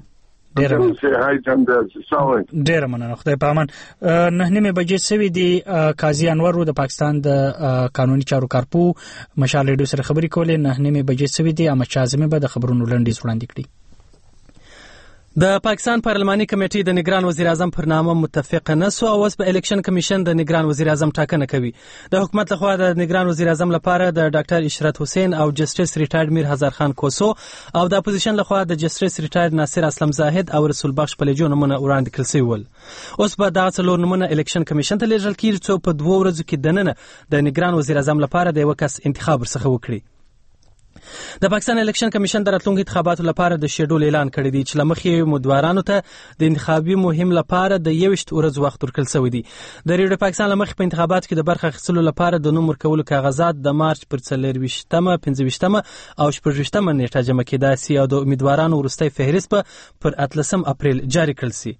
[SPEAKER 1] ډېر مننه خدای په امان 9 بجې سوي دي قاضي انور د پاکستان د قانوني چارو کارپو مشال ریډیو سره خبري کولې 9 بجې سوي دي اما چازمه به د خبرونو لنډیز وړاندې کړي
[SPEAKER 3] د پاکستان پارلماني کمیټې د نگران وزیر اعظم پر نامه متفق نه سو او اوس په الیکشن کمیشن د نگران وزیر اعظم ټاکنه کوي د حکومت لخوا د نگران وزیر اعظم لپاره د ډاکټر اشرت حسین او جسټس ریټایرډ میر هزار خان کوسو او د اپوزیشن لخوا د جسټس ریټایرډ ناصر اسلم زاهد او رسول بخش پلیجو نمونه وړاندې کړل شوي ول اوس به دا څلور نمونه الیکشن کمیشن ته لیږل کیږي چې په 2 ورځو کې دننه د نگران وزیر اعظم لپاره د یو کس انتخاب ورڅخه وکړي د پاکستان الیکشن کمیشن د راتلونکو انتخاباتو لپاره د شیډول اعلان کړی دی چې لمخې امیدوارانو ته د انتخابي مهم لپاره د 21 ورځې وخت ورکړل شوی دی د ریډیو پاکستان لمخې په انتخاباتو کې د برخه اخیستلو لپاره د نوم ورکولو کاغذات د مارچ پر 24مه 25مه او 26مه نیټه جمع کېدای شي او د امیدوارانو وروستۍ فهرست پر 18 اپریل جاری کړل شي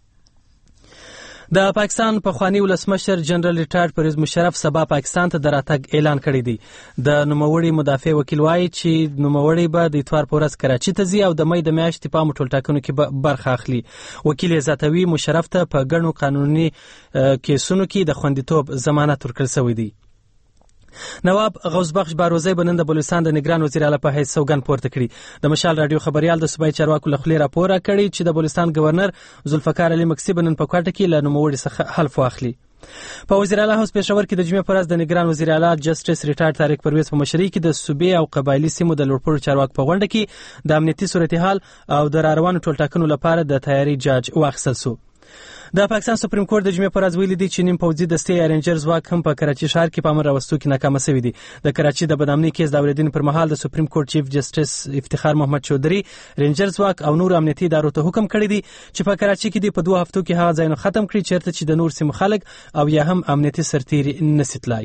[SPEAKER 3] د پاکستان پخوانی ولسمشر جنرال ریټایرډ پرویز مشرف سبا پاکستان ته د راتګ اعلان کړی دی د نوموړي مدافع وکیل وایي چې نوموړي به د اتوار په ورځ کراچي ته ځي او د مې د میاشتې په عامه ټولټاکنو کې برخه اخلي وکیل زیاتوي مشرف ته په ګڼو قانوني کیسونو کې د خوندیتوب ضمانت ورکړل شوی دی نواب غوث بخش باروزی بنن د بلوچستان د نگران وزیر اعلی په حیث سوګند پورته کړی د مشال رادیو خبريال د صوبای چارواکو لخوا راپور کړی چې د بلوچستان گورنر ذوالفقار علي مکسی بنن په کوټه کې له نوموړي څخه حلف واخلي په وزیر اعلی هوس پېښور کې د جمعې پر ورځ د نگران وزیر اعلی جسټس ریټایرډ طارق پرویز په مشرۍ کې د صوبې او قبایلی سیمو د لوړپوړو چارواکو په غونډه کې د امنیتي صورتحال او د راروانو ټولټاکنو لپاره د تیاری جاج واخیستل شو د پاکستان سپریم کورټ د جمعې پر ورځ ویلي دی چې نیم پوځي دستې یا رینجر ځواک هم په کراچي ښار کې په امر راوستو کې ناکامه شوي دي د کراچي د بدامنۍ کیس د اورېدنې پر مهال د سپریم کورټ چیف جسټس افتخار محمد چودري رینجر ځواک او نور امنیتي ادارو ته حکم کړی دی چې په کراچي کې په 2 هفتو کې هغه ځایونه ختم کړي چیرته چې د نور سیمو خلک او یا هم امنیتي سرتیري نشي تلای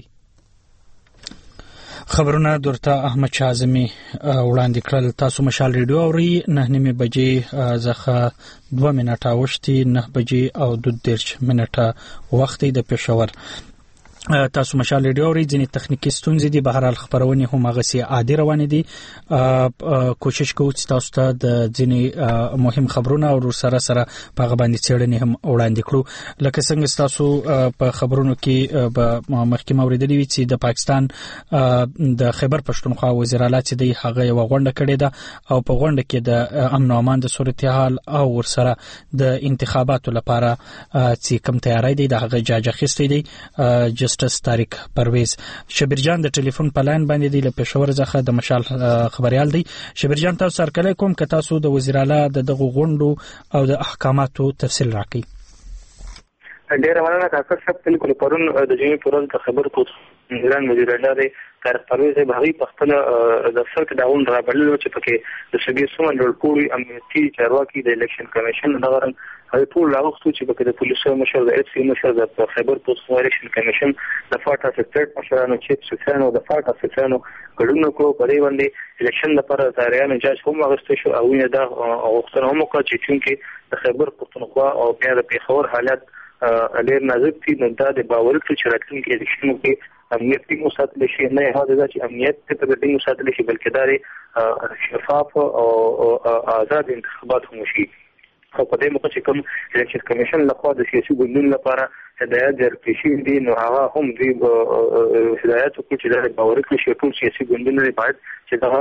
[SPEAKER 1] خبرونه درته احمد شاعظمي وړاندې کړل تاسو مشال ریډیو اوري 9 بجې ځخه 2 منټه وشتي 9 بجې او 2 منټه وخت د پېښور تاسو مشال ریډیو اوري ځینې تخنیکی ستونزې دي بهرحال خبرونه هم هغه سي عادي روان دي کوشش کوو چې تاسو ته د ځینې مهم خبرونه او سره په غباندې چړنې هم وړاندې کړو لکه څنګه تاسو په خبرونو کې به مخکې اوریدلې وي چې د پاکستان د خیبر پښتونخوا وزیر اعلی چې دی هغه یو غونډه کړې ده او په غونډه کې د امن او امان د صورتحال او ورسره د انتخاباتو لپاره چې کوم تیاری دی د هغه جاج اخیستی دی جسټس طارق پرویز شبیر جان د ټلیفون په لاین باندې دی له پېښور څخه د مشال خبريال دی شبیر جان تاسو سره کله کوم که تاسو د وزیر اعلی دغه غونډو او د احکاماتو تفصیل راکړئ
[SPEAKER 5] ډېر مننه تاسو څخه بالکل پرون د جمعې پر ورځ خبر کو نگران وزیر اعلی طارق پرویز به په خپل دفتر کې داون رابلل چې پکې د صوبې سیمو لوړپوړي امنیتي چارواکي د الیکشن کمیشن دغه هغه ټول لاغوښتو چې پکې د پولیسو مشر د اف سی مشر د خیبر پښتونخوا الیکشن کمیشن د فاټا سیکریټ مشرانو چیف سکرټریانو د فاټا سکرټریانو ګډون کو پرې باندې الیکشن لپاره تیاریانو جاج هم غوښتل شو او نه دا غوښتنه هم وکړه چې د خیبر پښتونخوا او بیا د پېښور حالت ډېر نازک دي نو دا د باور چې راتلونکي الیکشنو کې امنیت ټینګ وساتل شي نه یوازې دا چې امنیت ته ټینګ وساتل شي بلکې دا شفاف او آزاد انتخابات هم شي خو په دې موقع چې کوم الیکشن کمیشن لخوا د سیاسي ګوندونو لپاره هدایت ورکړل شوي دي نو هغه هم دوی هدایت وکړي چې دا باور کړي چې ټول سیاسي ګوندونه باید چې دغه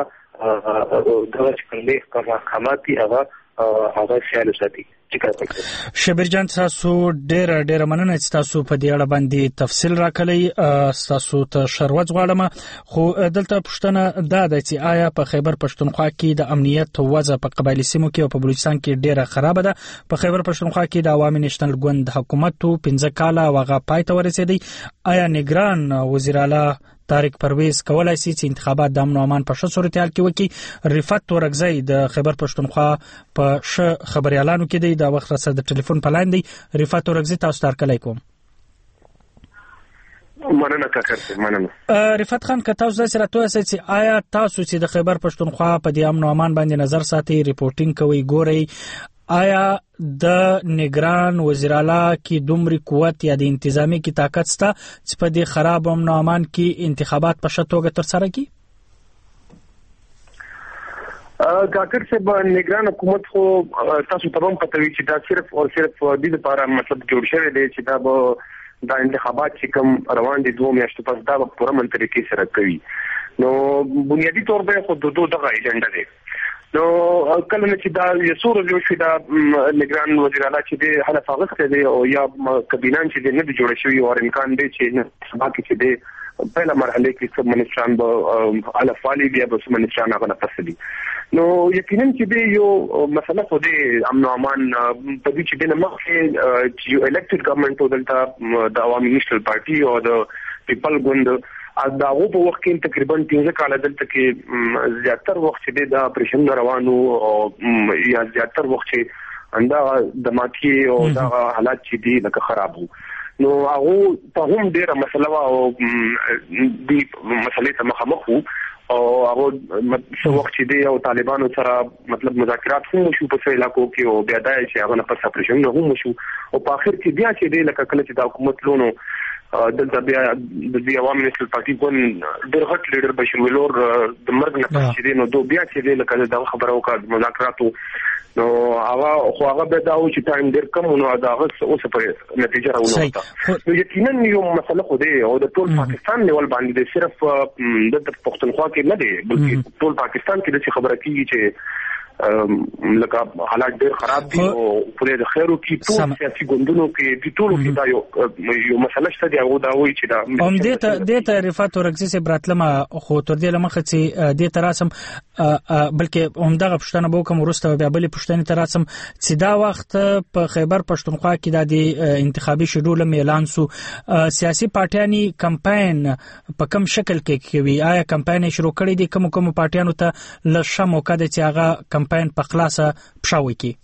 [SPEAKER 5] کوم دي احکامات دي هغه خیال وساتي
[SPEAKER 1] شبیر جان تاسو ډېر مننه چې تاسو په دې اړه باندې تفصیل راکړی تاسو ته شروع غواړم خو دلته پښتنه دا ده چې آیا په خیبر پښتونخوا کې د امنیت وضع په قبایلی سیمو کې او په بلوچستان کې ډېره خراب ده په خیبر پښتونخوا کې د عوامي نېشنل ګوند حکومت 15 کاله وغه پای ته ورسېدی آیا نگران وزیر اعلی طارق پرویز کولای شي چې انتخابات د امن او امان په ښه صورتحال کې وکړي رفعت ورغزی د خیبر پښتونخوا په ښه خبريالانو کې دی دا وخت سره د ټلیفون په لاین دی رفعت ورغزی تاسو ته کله کوم
[SPEAKER 7] مننه کاکر مننه.
[SPEAKER 1] رفعت خان که تاسو داسې راته وایاست چې آیا تاسو چې د خیبر پښتونخوا په دې امن او امان باندې نظر ساتي، ریپورټینګ کوي، ګورئ، آیا د نگران وزیر اعلی کې دومره قوت یا د انتظامی کې طاقت شته چې په دې خراب امن او امان کې انتخابات په ښه توګه ترسره کړي؟
[SPEAKER 7] کاکر صاحب، نگران حکومت خو تاسو ته هم پته وي چې دا صرف او صرف د دې لپاره مطلب جوړ شوی دی چې دا انتخابات چې کوم روان دي 2 میاشتې پس دا په پوره من طریقې سره کوي. نو بنیادی طور په خو دغه ایجنډا دی. نو کله چې دا یو ورځ شو دا نگران وزیر اعلی چې د حلف اغسته دی او یا کابینه چې نه جوړ شوی او امکان دی چې سبا کې چې د پهله مرحله کې سب منشان به حلف والی بیا به سب منشان هغه پسې دي. نو یقینا چې د یو مسله خو د امن او امان په دې چې د مخکې چې یو الیکټډ ګورنمنت او دلته د عوامي نیشنل پارټي او د پیپل ګوند دا هغه په وخت کې تقریبا 3 کال دلته کې زیاتر وخت چې د اپریشن روانو او یا زیاتر وخت چې انده د ماکي او دا حالات چې دي لکه خراب وو. نو هغه په هم ډیره مسله او د مسلې ته مخامخ وو او هغه څو وخت چې دی او طالبانو سره مطلب مذاکرات هم شو په علاقو کې او بیا دا چې هغه نه پس اپریشن هم شو او په اخر کې بیا چې دی لکه کله چې د حکومت لونو دلته بیا د عوامي نیشنل پارټي ګوند ډېر غټ لیډر بشیر ولور د مرګ نه پس چې دی نو دوه بیا چې دی لکه دا خبره وکړه مذاکراتو نو هغه به دا و چې ټایم ډېر کم نو دا اوس په نتیجه راوړل. نو یقینا یو مسله خو دی او د ټول پاکستان لیول باندې صرف د پښتونخوا کې نه دی بلکې ټول پاکستان کې د خبره کیږي چې لکه حالات ډېر خراب دي او پرې د خیرو کې ټول سیاسي ګوندونو کې د ټولو کې دا یو مسله شته دی او دا وایي چې دا
[SPEAKER 1] هم دې ته رفعت ورکزي سي براتلمه خو تر دې لمخه چې دې تراسم بلکې هم دغه پښتنه به کوم ورسته بیا بلې پښتنې تراسم چې دا وخت په خیبر پښتونخوا کې د انتخابي شډول اعلان سو سیاسي پارټیانی کمپاین په کوم شکل کې کوي؟ آیا کمپاین شروع کړی دي کوم پارټیانو ته لشه موقع د چې هغه کمپاین په خلاصه پښاوي کی؟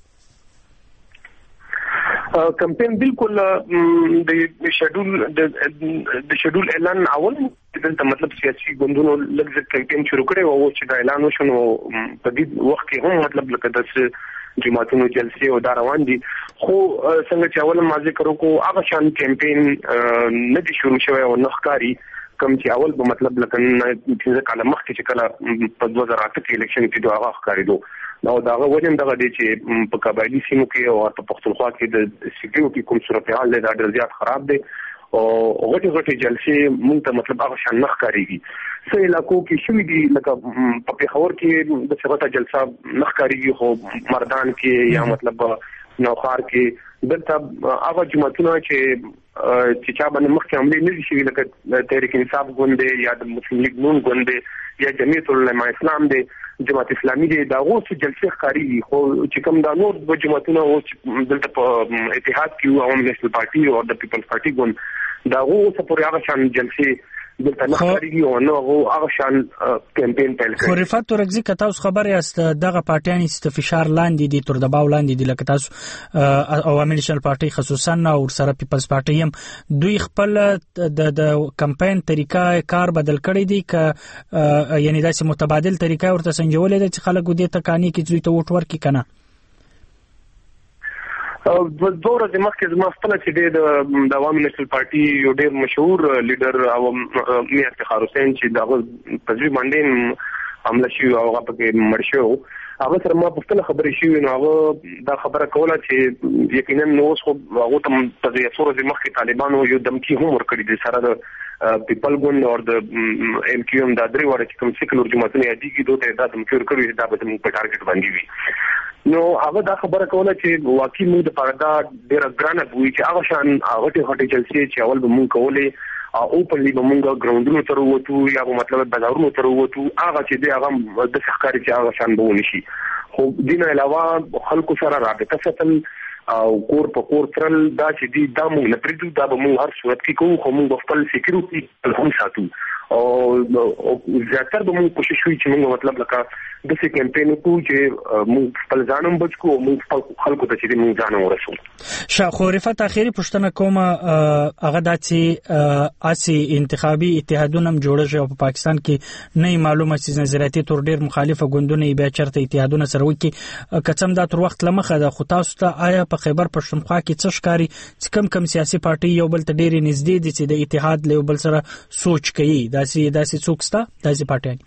[SPEAKER 7] کمپاین بالکل د شډول اعلان اول دلته مطلب سیاسي ګوندونو لږ کمپاین شروع کړي او چې دا اعلان وشو نو په دې وخت کې هم مطلب لکه د جماعتونو جلسې او دا روان دي خو څنګه چې اول ما ذکر وکړو هغه شان کمپاین نه دي شروع شوی او نخکاری کم چې اول په مطلب لکه 3 کال مخکې چې کله په 2008 کې الیکشن کې دوه ښکاریدو نو دا وجه دغه دی چې په قبایلی سیمو کې او په پښتونخوا کې د سکیورټي کوم صورتحال دی دا ډېر زیات خراب دی او غټي جلسې مونږ ته مطلب هغه شان نه ښکاریږي. څه علاقو کې شوي دي لکه په پیښور کې د څه جلسه نه ښکاریږي خو مردان کې یا مطلب نوخار کې دلته هغه جماعتونه چې چا باندې مخکې عملي نه شي لکه تحریک انصاف ګوند یا د مسلم لیگ نون ګوند یا جمعیت العلماء اسلام دی جماعت اسلامي دی دا غوښ جلسې ښکاری خو چې کوم دا نور د جماعتونو او دلته په اتحاد کې عوامي نیشنل پارټي او د پیپلز پارټي ګوند دا غوښ پورې هغه شان جلسې دلته نه ښکاریږي او نو هغه شان کمپاین پیل کوي.
[SPEAKER 1] خو رفعت ورکزي که تاسو خبر یاست دغه پارټیان ست فشار لاندې دي تر دباو لاندې دي لکه تاسو عوامي نیشنل پارټي خصوصا او سره پیپلز پارټي هم دوی خپل د کمپاین طریقه کار بدل کړی دي ک یعنی داسې متبادل طریقه ورته سنجولې ده چې خلک دې ته کانی کې دوی ته ووټ ورکړي کنه؟
[SPEAKER 7] دوه ورځې مخکې زما خپله چې د عوامي نیشنل پارټي یو ډېر مشهور لیډر او میر افتخار حسین چې دغه په ځوی باندې حمله شوي او هغه پکې مړ شوی هغه سره ما پوښتنه خبرې شوې نو هغه دا خبره کوله چې یقینا اوس خو هغه ته په څو ورځې مخکې طالبانو یو دمکی هم ورکړي دي سره د پیپل ګوند او د ام کیو ام د درې وړه چې کوم سیکولر جماعتونه یادېږي دوی ته دا دمکی ورکړي دا به زموږ په ټارګټ باندې وي. نو هغه دا خبره کوله چې واقعي موږ د پردا ډېر ګرانه وي چې هغه شان غټي جلسې چې اول به موږ کولې او په لې به موږ ګراوندونو ته وروتو یا مطلب بازارونو ته وروتو هغه چې دی هغه د ښکاری چې هغه شان به ونشي خو دین علاوه خلکو سره رابطه ساتل او کور په کور ترل دا چې دی دا موږ نه پریږدو دا به موږ هر صورت کې کوو خو موږ خپل سکیورټي هم ساتو
[SPEAKER 8] او زیاتره به موږ کوشش کوي چې موږ مطلب لکه د څه کمپاین کوو چې موږ خپل ځانم بچ کوو موږ خلکو ته چې موږ ځان ورسوو.
[SPEAKER 1] شاخو رفعت اخیری پوښتنه کوم هغه د اسی انتخابي اتحادونه جوړه په پاکستان کې نه معلومه چې نظریاتي تور ډیر مخالفه ګوندونه بیا چرته اتحادونه سره وکي کڅم دا تر وخت لمخه د خو تاسو ته آیا په خیبر پښتونخوا کې څه ښکاری چې کم سیاسي پارټي یو بل ته ډیر نږدې دي چې د اتحاد له بل سره سوچ کوي داسې څوک ستا داسې پارټي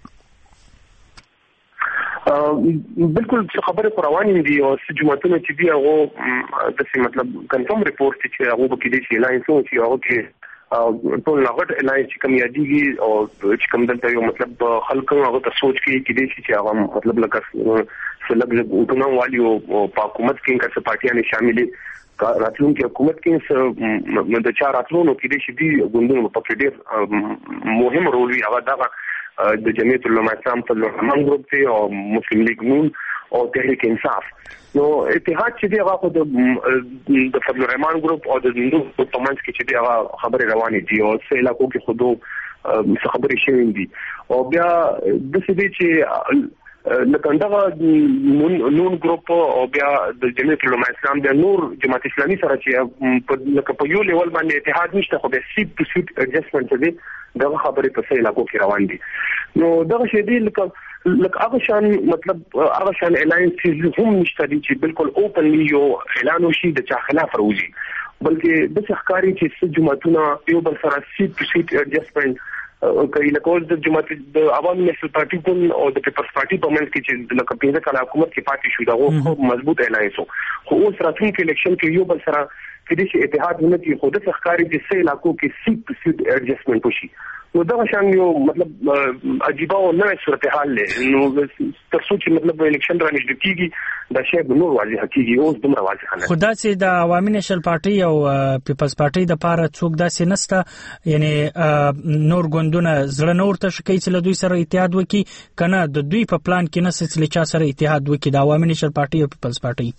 [SPEAKER 8] بالکل خبره روانې دي او جماعتونه چې دی هغه د مطلب کنفرم ریپورت چې هغه کې دي چې لاین سو چې هغه کې ټول نغټ اعلان چې کوم یادېږي او چې کوم دلته یو مطلب خلک هغه ته سوچ کوي چې هغه مطلب لکه سلګ وټونو والی او په حکومت کې څه پارټیان شاملې راتلونکي حکومت کې د چا راتلونو کې دي ګوندونو په کې ډېر مهم رول وی هغه دغه د جمعیت العلماء اسلام په لومړی ګروپ کې او مسلم لیگ نون او تحریک انصاف نو اتحاد چې دی هغه د فضل الرحمن ګروپ او د هندو په منځ کې چې دی هغه خبره روانې دي او څه علاقو کې خودو خبرې شوې دي او بیا د څه دي چې لکه دغه نون ګروپ او بیا د جمعیت العلماء اسلام د نور جماعت اسلامي سره چې لکه په یو لیول باندې اتحاد نشته خو د سیټ ټو سیټ اډجسټمنټ دی دغه خبرې په څه علاقو کې روان دي نو دغه شی دی لکه هغه شان مطلب هغه شان الاینس هم نشته دي چې بالکل اوپنلی یو اعلان وشي د چا خلاف راوځي بلکې د ښکاری چې جماعتونه یو بل سره سیټ ټو سیټ اډجسټمنټ کوي لکه د جماعت د عوامي نېشنل پارټي او د پیپلز پارټي په منځ کې چې لکه 15 کاله حکومت کې پاتې شو دا خو مضبوط اعلان شو خو اوس راتلونکي الیکشن کې یو بل سره کې د اتحاد نه کې خود څه ښکاری چې سې علاقو کې سیټ سیټ اډجسټمنټ وشي نو دا شان یو مطلب عجیبه او نوې صورتحال له نو تر څو چې مطلب الیکشن را نږدې کیږي دا شی به نور واضح کیږي اوس دومره واضح نه
[SPEAKER 1] خدا چې د عوامي نېشنل پارټي او پیپلز پارټي د پاره څوک داسې نسته یعنی نور ګوندونه زړه نور ته شکی چې له دوی سره اتحاد وکي کنه د دوی په پلان کې نسې چې چا سره اتحاد وکي د عوامي نېشنل پارټي او پیپلز پارټي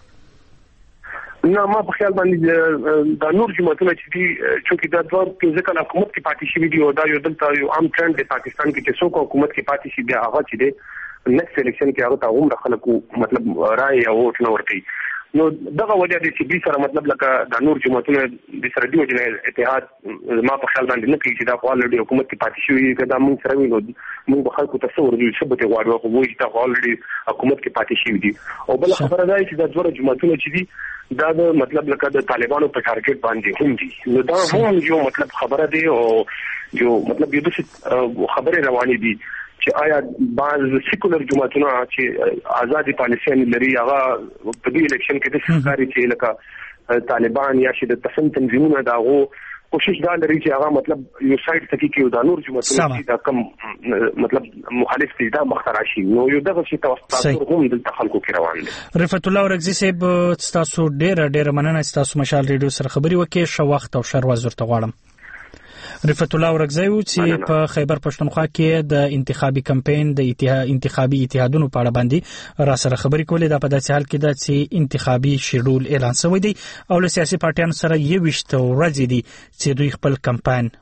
[SPEAKER 8] نه ما په خیال باندې د نور جماعتونو چې دي چې د دوه ځکه حکومت کې پاتې شي دی او دا یو دلته یو عام ټرند دی پاکستان کې چې څوک حکومت کې پاتې شي بیا هغه چې دی نیکسټ الیکشن کې هغه ته عمر خلکو مطلب رائے او ووټ نه ورکړي نو دغه وجه دي چې به سره مطلب لکه د نور جماعتونو د سره دی وجه اتحاد ما په خیال باندې نه کوي چې دا already حکومت کې پاتې شي کدا موږ سره وینو موږ خلکو ته څور دي ثبوت غواړو خو وایي دا already حکومت کې پاتې شي دي او بل خبره ده چې د دوه جماعتونو چې دي دا د مطلب لکه د طالبانو په ټارګټ باندې هم دي نو دا هم یو مطلب خبره دی او یو مطلب یو د خبره روانې دي چې آیا بعض سیکولر جماعتونه چې آزادي پالیسي لري هغه په دې الیکشن کې د ښکاری چې لکه طالبان یا چې د تصمیم تنظیمونه داغو کوشش دا لري چې هغه مطلب یو سایډ ته کې د نور جماعتونو چې دا کم مطلب مخالف دي دا مختراشي نو یو دغه شی توسط هم د خلکو کې روان دي.
[SPEAKER 1] رفعت الله ورغزي صاحب تاسو ډېر مننه تاسو مشال ریډیو سره خبري وکړي شو وخت او شر وزرته غواړم. رفعت الله ورغزي چې په خیبر پښتونخوا کې د انتخابي کمپاین د انتخابي اتحادونو په اړه باندې را سره خبري کولې د په داسې حال کې د انتخابي شیډول اعلان شوی دی او له سیاسي پارټیانو سره یې وشته ورځې دي چې دوی خپل کمپاین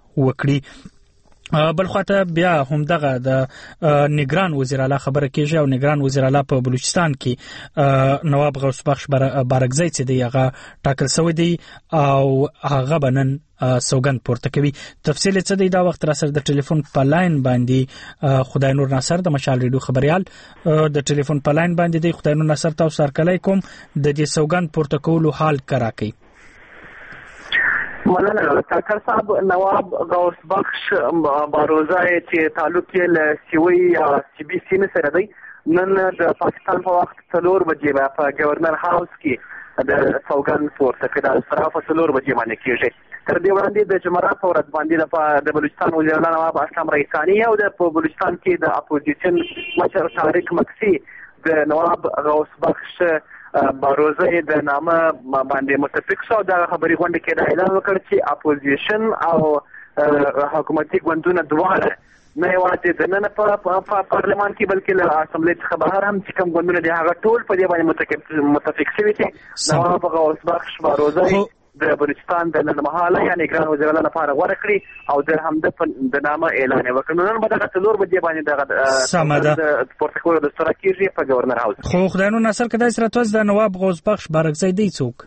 [SPEAKER 1] وکړي بل خواته بیا هم دغه د نگران وزیر اعلی خبره کیږي او نگران وزیر اعلی په بلوچستان کې نواب غوث بخش بارګزی چې دی هغه ټاکل شوی دی او هغه بنن سوګند پورته کوي تفصیل څه دی دا وخت را سره د ټلیفون په لاین باندې خدای نور ناصر د مشال ریډیو خبريال د ټلیفون په لاین باندې دی خدای نور ناصر تاسو سره کلیکم د دې سوګند پورته کولو حال کرا کوي
[SPEAKER 9] مننه کاکر صاحب نواب غوث بخش باروزای چې تعلق یې له سیوی سی بي سي سره دی نن د پاکستان په وخت 4 بجې په گورنر هاوس کې د سوګند پورته کړه سره په 4 بجې باندې کېږي تر دې وړاندې د جمعرات په ورځ باندې د بلوچستان وزیر اعلی نواب اسلام رئیسانی او د بلوچستان کې د اپوزیشن مشر طارق مکسی د نواب غوث بخش باروزه د نامه باندې متفق شو د خبري غونډه کې د اعلان وکړ چې اپوزیشن او حکومتي ګوندونه دواړه نه یوازې د نن په پارلمان کې بلکې له اسمبلی څخه بهر هم چې کوم ګوندونه دي هغه ټول په دې باندې متفق شوي دي نواب غوث بخش باروزه د بلوچستان د لنډمهاله یا نگران وزیر اعلی لپاره غوره کړي او د همده د نامه اعلان وکړ. نن به دغه 4 بجې باندې دغه پورته کولو دستور کېږي په گورنر هاوس.
[SPEAKER 1] خو خدای نو ناصر کدای سره توس د نواب غوث بخش بارکزی دی څوک؟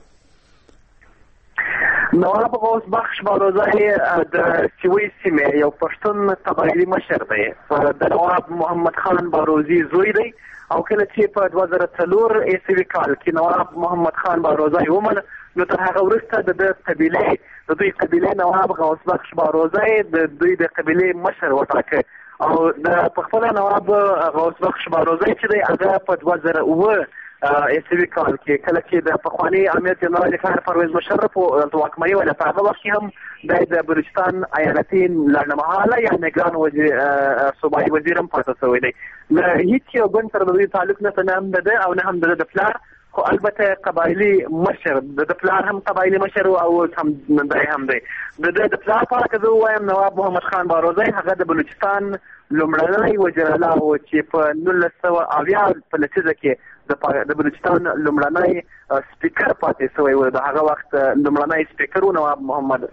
[SPEAKER 9] نواب غوث بخش بارکزی د سیوی سیمې یو پښتون قبایلي مشر دی. د نواب محمد خان بارکزی زوی دی او کله چې په 2004 عیسوي کال کې نواب محمد خان بارکزی ومن نو تر هغه وروسته د قبیله د دوی قبیله نواب غوث بخش بارکزی د دوی د قبیله مشر وټاکه او د خپل نواب غوث بخش بارکزی چې دی هغه په 2009 عیسوي کال کې کله چې د پخوانی امیر جنرال خان پرویز مشرف او واکمنۍ ولا په هغه وخت کې هم د بلوچستان ایالتي لنډمهاله یا نگران وزیر صوبایي وزیر هم پاتې شوی دی. هیڅ یو ګوند سره د دوی تعلق نه هم ده او نه هم د پلار، خو البته قبایلي مشر د پلار هم قبایلي مشر او هم دی. د پلار په اړه که زه ووایم نواب محمد خان بارکزی هغه د بلوچستان لومړنی وزیر اعلی و چې په 1980 په لسیزه کې د بلوچستان لومړنی سپیکر پاتې شوی و. د هغه وخت لومړنی سپیکر و نواب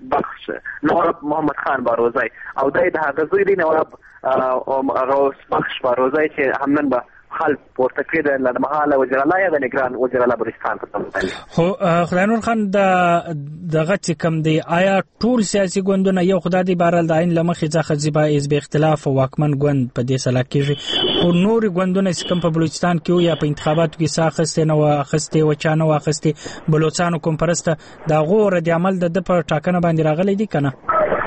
[SPEAKER 9] محمد خان بارکزی او د هغه زوی دی نواب غوث بخش بارکزی چې هم نن به حل پورته کړی د لنډمهاله وزیر اعلی یا د نگران وزیر اعلی بلوچستان په توګه.
[SPEAKER 1] خو خدای نور خان دغه چې کوم دی آیا ټول سیاسي ګوندونه یو خدای دی بهرحال د عین له مخې څخه ځي به حزب اختلاف او واکمن ګوند په دې سلا کېږي خو نور ګوندونه چې کوم په بلوچستان کې یا په انتخاباتو کې سا اخیستې نه واخیستې و چا نه واخیستې بلوچستانو کوم پرسته د هغو رد عمل د په ټاکنه باندې راغلی دی که نه؟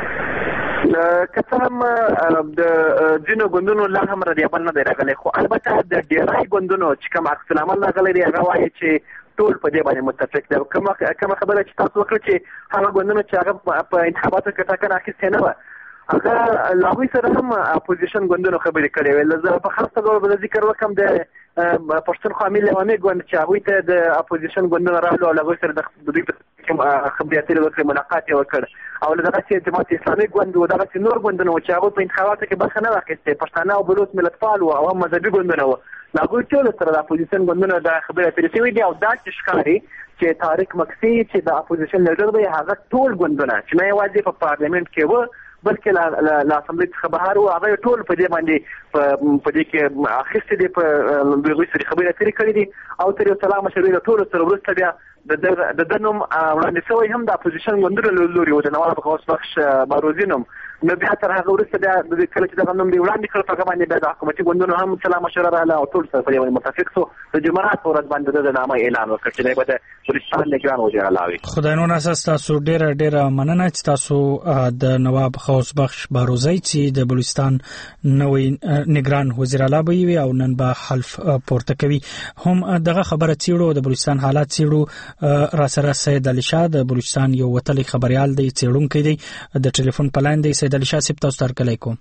[SPEAKER 9] که څه هم د ځینو ګوندونو لا هم رد عمل نه دی راغلی خو البته د ډېری ګوندونو چې کوم عکس العمل راغلی دی هغه وایي چې ټول په دې باندې متفق دي. کومه خبره چې تاسو وکړه چې هغه ګوندونه چې هغه په انتخاباتو کې ټاکنه اخیستې نه وه هغه له هغوی سره هم اپوزیشن ګوندونو خبرې کړې وې. زه په خاص ډول به ذکر وکړم د پښتونخوا ملي عوامي ګوند چې هغوی ته د اپوزیشن ګوندونه راغلو او له هغوی سره د دوی خبرې اترې وکړې ملاقات یې وکړ او له دغسې جماعت اسلامي ګوند و دغسې نور ګوندونه وو چې هغوی په انتخاباتو کې برخه نه واخیستې پښتانه او بلوچ ملتپال وو او هم مذهبي ګوندونه وو له هغوی ټولو سره د اپوزیشن ګوندونه د خبرې اترې شوي دي او دا چې ښکاري چې طارق مکسي چې د اپوزیشن لیډر دی هغه ټول ګوندونه چې نه یوازې په پارلیمنت کې وو بلکې له اسمبلۍ څخه بهر وو هغه ټول په دې باندې په دې کې اخیستې دي په هغوی سره خبرې اترې کړې دي او تر یو څه لا مشروع د ټولو سره وروسته بیا د ده نوم وړاندې شوی هم د اپوزیشن ګوندونو له لوري و د نواب غوث بخش بارکزي نوم نو بیا تر هغه وروسته بیا کله چې دغه نوم دی وړاندې کړ په هغه باندې بیا د حکومتي ګوندونو هم سلا مشوره راغله او ټول سره په دې باندې متفق شو د جمعرات په ورځ باندې د نامه اعلان وکړ چې دی به د بلوچستان نگران وزیر اعلی وي. خدای
[SPEAKER 1] نو ناصر تاسو ډېره مننه چې تاسو د نواب غوث بخش بارکزی چې د بلوچستان نوی نگران وزیر اعلی به وي او نن به حلف پورته کوي هم دغه خبره څېړو د بلوچستان حالات څېړو را سره سید علي شاه د بلوچستان یو وتلی خبريال دی څېړونکی دی د ټلیفون په لاین دی. سید علي شاه صاحب تاسو ته علیکم.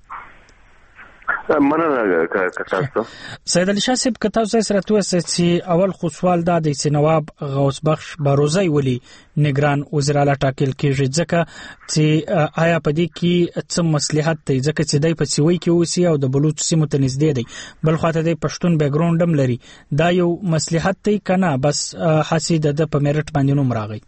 [SPEAKER 7] مننه تاسو.
[SPEAKER 1] سید علي شاه صاحب که تاسو سره توسه چې اول خو سوال دا دی چې نواب غوث بخش بارکزی ولي نگران وزیر اعلی ټاکل کېږي ځکه چې آیا په دې کې څه مصلحت دی ځکه چې دی په سیوی کې اوسي او د بلوچ سیمو ته نږدې دی بل خواته دی پښتون بیک ګراوند هم لري دا یو مصلحت دی که نه بس هسې د په میرټ باندې نوم راغی؟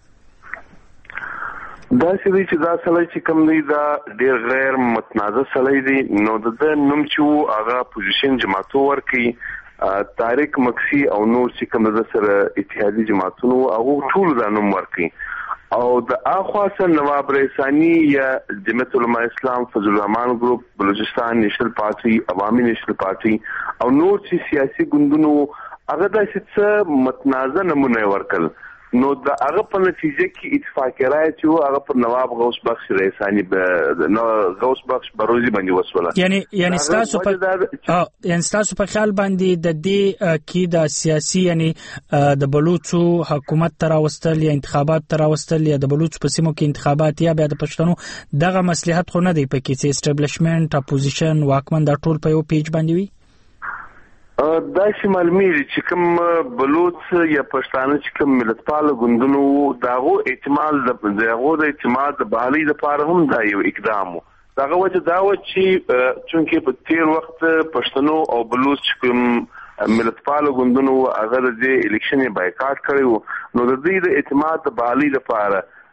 [SPEAKER 7] دا چې دا سړی چې کوم دی دا ډېر غیر متنازع سړی دی نو د نوم چې وو هغه پوزیشن جماعتو ورکړي طارق مکسي او نور چې کوم د سره اتحادي جماعتونو هغه ټول دا نوم ورکړي او د اخوا سره نواب رئیسانی یا جمعیت علماء اسلام فضل الرحمن ګروپ بلوچستان نیشنل پارټي عوامي نیشنل پارټي او نور چې سیاسي ګوندونو هغه د څه متنازع نمونه ورکړل نو د هغه په نتیجه کې اتفاق راځي چې هغه پر نواب غوث بخش رئیسانی غوث بخش بارکزی باندې وسوله یعنی
[SPEAKER 1] تاسو په خیال باندې د دې کې د سیاسي یعنی د بلوچو حکومت تر واستل یا انتخابات تر واستل یا د بلوچ په سیمو کې انتخابات یا بیا د پښتنو دغه مصلحت خو نه دی پکې چې اسټابلیشمنت اپوزیشن واکمن د ټول په یو پیج باندې وي.
[SPEAKER 7] دا چې معلومیږي چې کوم بلوچ یا پښتانه چې کوم ملتپال ګوندونو داغو اعتماد د بحالي لپاره هم دا یو اقدام و دغه وجه دا و چې چونکې په تیر وخت پښتنو او بلوچ کوم ملتپال ګوندونو هغه د الیکشن بایکاټ کړی و نو د دې د اعتماد د بحالي لپاره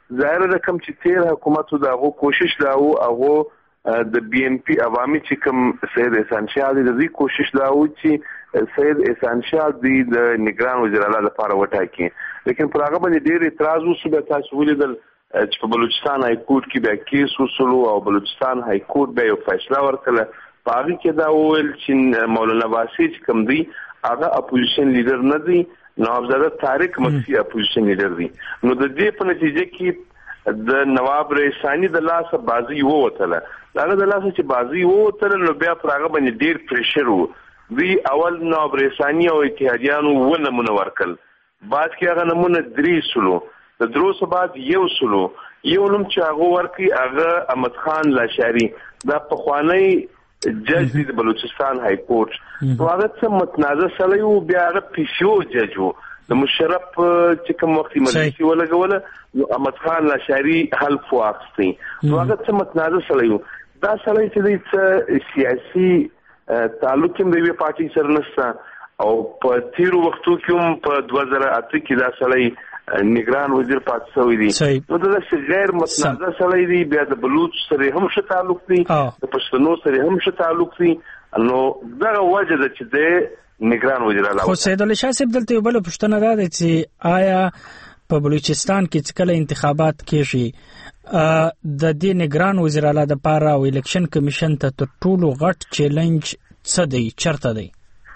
[SPEAKER 7] ظاهر رقم چې تیر حکومت دا غو کوشش دا او هغه د بي ان پی عوامي چې کوم سید احسان شاه د دې کوشش دا و چې سید احسان شاه د نگران وزیر اعلی لپاره وټاکي لیکن پر هغه باندې ډېر اعتراض وشو به تاسو ولیدل چې په بلوچستان های کورټ کې به کیس وسلو او بلوچستان های کورټ به یو فیصله ورکړه پاغي کې دا ویل چې مولانا واسي چې کوم دی هغه اپوزیشن لیډر نه دی نوابزاده طارق مکسی اپوزیشن لیډر دی نو د دې په نتیجه کې د نواب رئیسانی د لاسه بازی ووتله هغه د لاسه چې بازی ووتله نو بیا پر هغه باندې ډیر پریشر وو دی اول نواب رئیسانی او اتحادیانو ونمونه ورکل بعد کې هغه نمونه 3 سلو د دروسه بعد 1 سلو یو نوم چې هغه ورکی هغه احمد خان لاشاری دا په خوانی جج د بلوچستان های کورټ هغه څه متنازع سړی وو بیا هغه پیشو جج وو د مشرف چې کوم وخت مجلسي ولګوله نو احمد خان لاشاری حلف واخستي هغه څه متنازع سړی وو دا سړی چې د سیاسي تعلق هم د یوې پارټي سره نشته او په تیرو وختو کې هم په 2008 کې دا سړی نگران وزیر پاتې شوی دی نو دا غیر متنازع سړی دی بیا د بلوچ سره هم ښه تعلق دی د پښتنو سره هم ښه تعلق دی نو دا وجه ده چې د نگران وزیر اعلی
[SPEAKER 1] خو سید علي شاه صاحب دلته یو بل پوښتنه ده چې آیا په بلوچستان کې کله انتخابات کېږي د دې نگران وزیر اعلی د پاره او الیکشن کمیشن ته تر ټولو غټ چیلنج څه دی چرته دی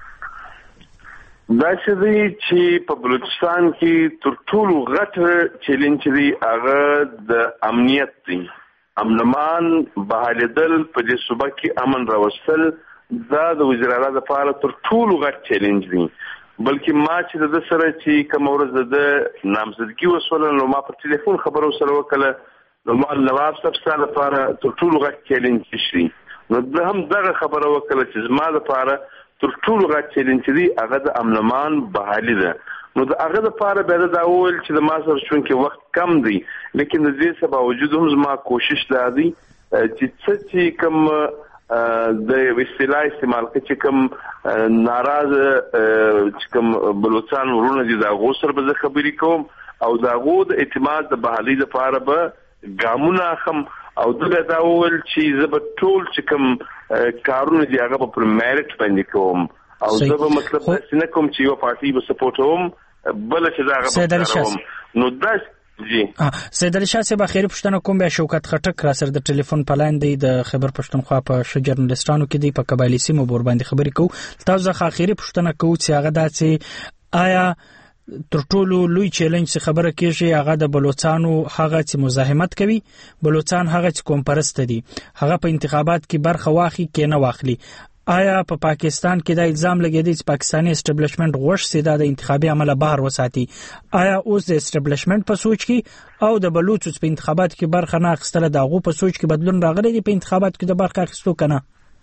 [SPEAKER 7] دا چې په بلوچستان کې تر ټولو غټ چیلنج دی هغه د امنیت دی امنمان بحالېدل په دې صوبه کې امن راوستل دا د وزیر اعلی لپاره تر ټولو غټ چیلنج دی بلکې ما چې د سره چې کوم ورځ د نامزدګي وسول نو ما په ټلیفون خبرو سره وکړه نو ما نواب صاحب سره لپاره تر ټولو غټ چیلنج شي نو د هم دغه خبره وکړه چې زما لپاره تر ټولو غټ چیلنج دی هغه د امنمان بحالي ده نو د هغه لپاره به دا وویل چې د ما سره شون کې وخت کم دی لیکن د دې سبا وجود هم زما کوشش دا دی چې کوم د اصطلاح استعمال چې کوم ناراض چې کوم بلوچستان ورونه دي دا غوسر به خبرې کوم او دا غو د اعتماد د بحالي لپاره به ګامونه خم او دغه دا ول چې زب ټول چې کوم کارونه دی هغه په میرټ باندې کوم او زب مطلب څنګه کوم چې یو پارټي به سپورټ هم بل چې دا هغه نو دا جی
[SPEAKER 1] سید علي شاه صاحب اخیری پوښتنه کوم بیا شوکت خټک را سره د ټلیفون پلاین دی د خبر پښتونخوا په ش جرنالستانو کې دی په قبایلی سیمو بور باندې خبرې کوو تاسو ځکه اخیری پوښتنه کوو چې هغه دا چې آیا تر ټولو لوی چیلنج څخه خبره کیږي هغه د بلوچستانو هغه چې مزاحمت کوي بلوچستان هغه چې کوم پرست دي هغه په انتخابات کې برخه واخلي کې نه واخلي آیا په پاکستان کې دا الزام لګیدي چې پاکستاني اسټابلیشمنت غوښ سیده د انتخابي عمل بهر وساتي آیا اوس د اسټابلیشمنت په سوچ کې او د بلوچ په انتخابات کې برخه نه اخیستل دغه په سوچ کې بدلون راغلی دی په انتخابات کې د برخه اخیستو کنه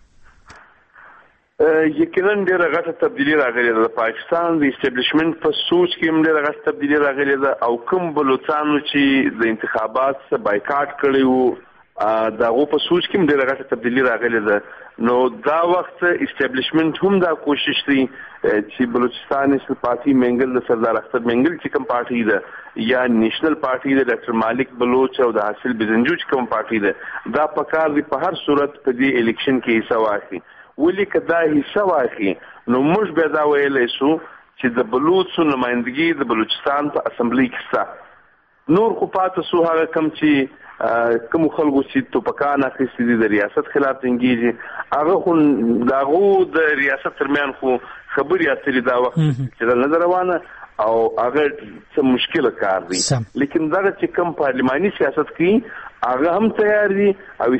[SPEAKER 7] یقینا ډیره غټه تبدیلی راغلی ده د پاکستان د اسټابلیشمنت په سوچ کې هم ډیره غټه تبدیلی راغلی ده او کوم بلوچستانو چې د انتخابات څخه بایکاټ کړی وو دغه په سوچ کې هم ډیره غټه تبدیلی راغلی ده نو دا وخت اسټابلیشمنت هم دا کوشش کوي چې بلوچستان نېشنل پارټي منګل د سردار اختر منګل چې کوم پارټي ده یا نېشنل پارټي د ډاکټر مالک بلوچ او د حاصل بزنجو چې کوم پارټي ده دا پکار دی په هر صورت په دې الیکشن کې حصہ واخلي ولې کدا حصہ واخلي نو موږ به دا ویلې شو چې د بلوچ نمائندګي د بلوچستان په اسمبلی کې ستا نور خو پاتې سو هغه کم چې کوم خلکو چې توپکان اخیستي دي د ریاست خلاف تنګیږي هغه خو داغو د ریاست ترمیان خو خبري اترې دا وخت چې د نظر روانه او هغه څه مشکل کار دی لیکن دا چې کوم پارلماني سیاست کوي هغه هم تیار دي او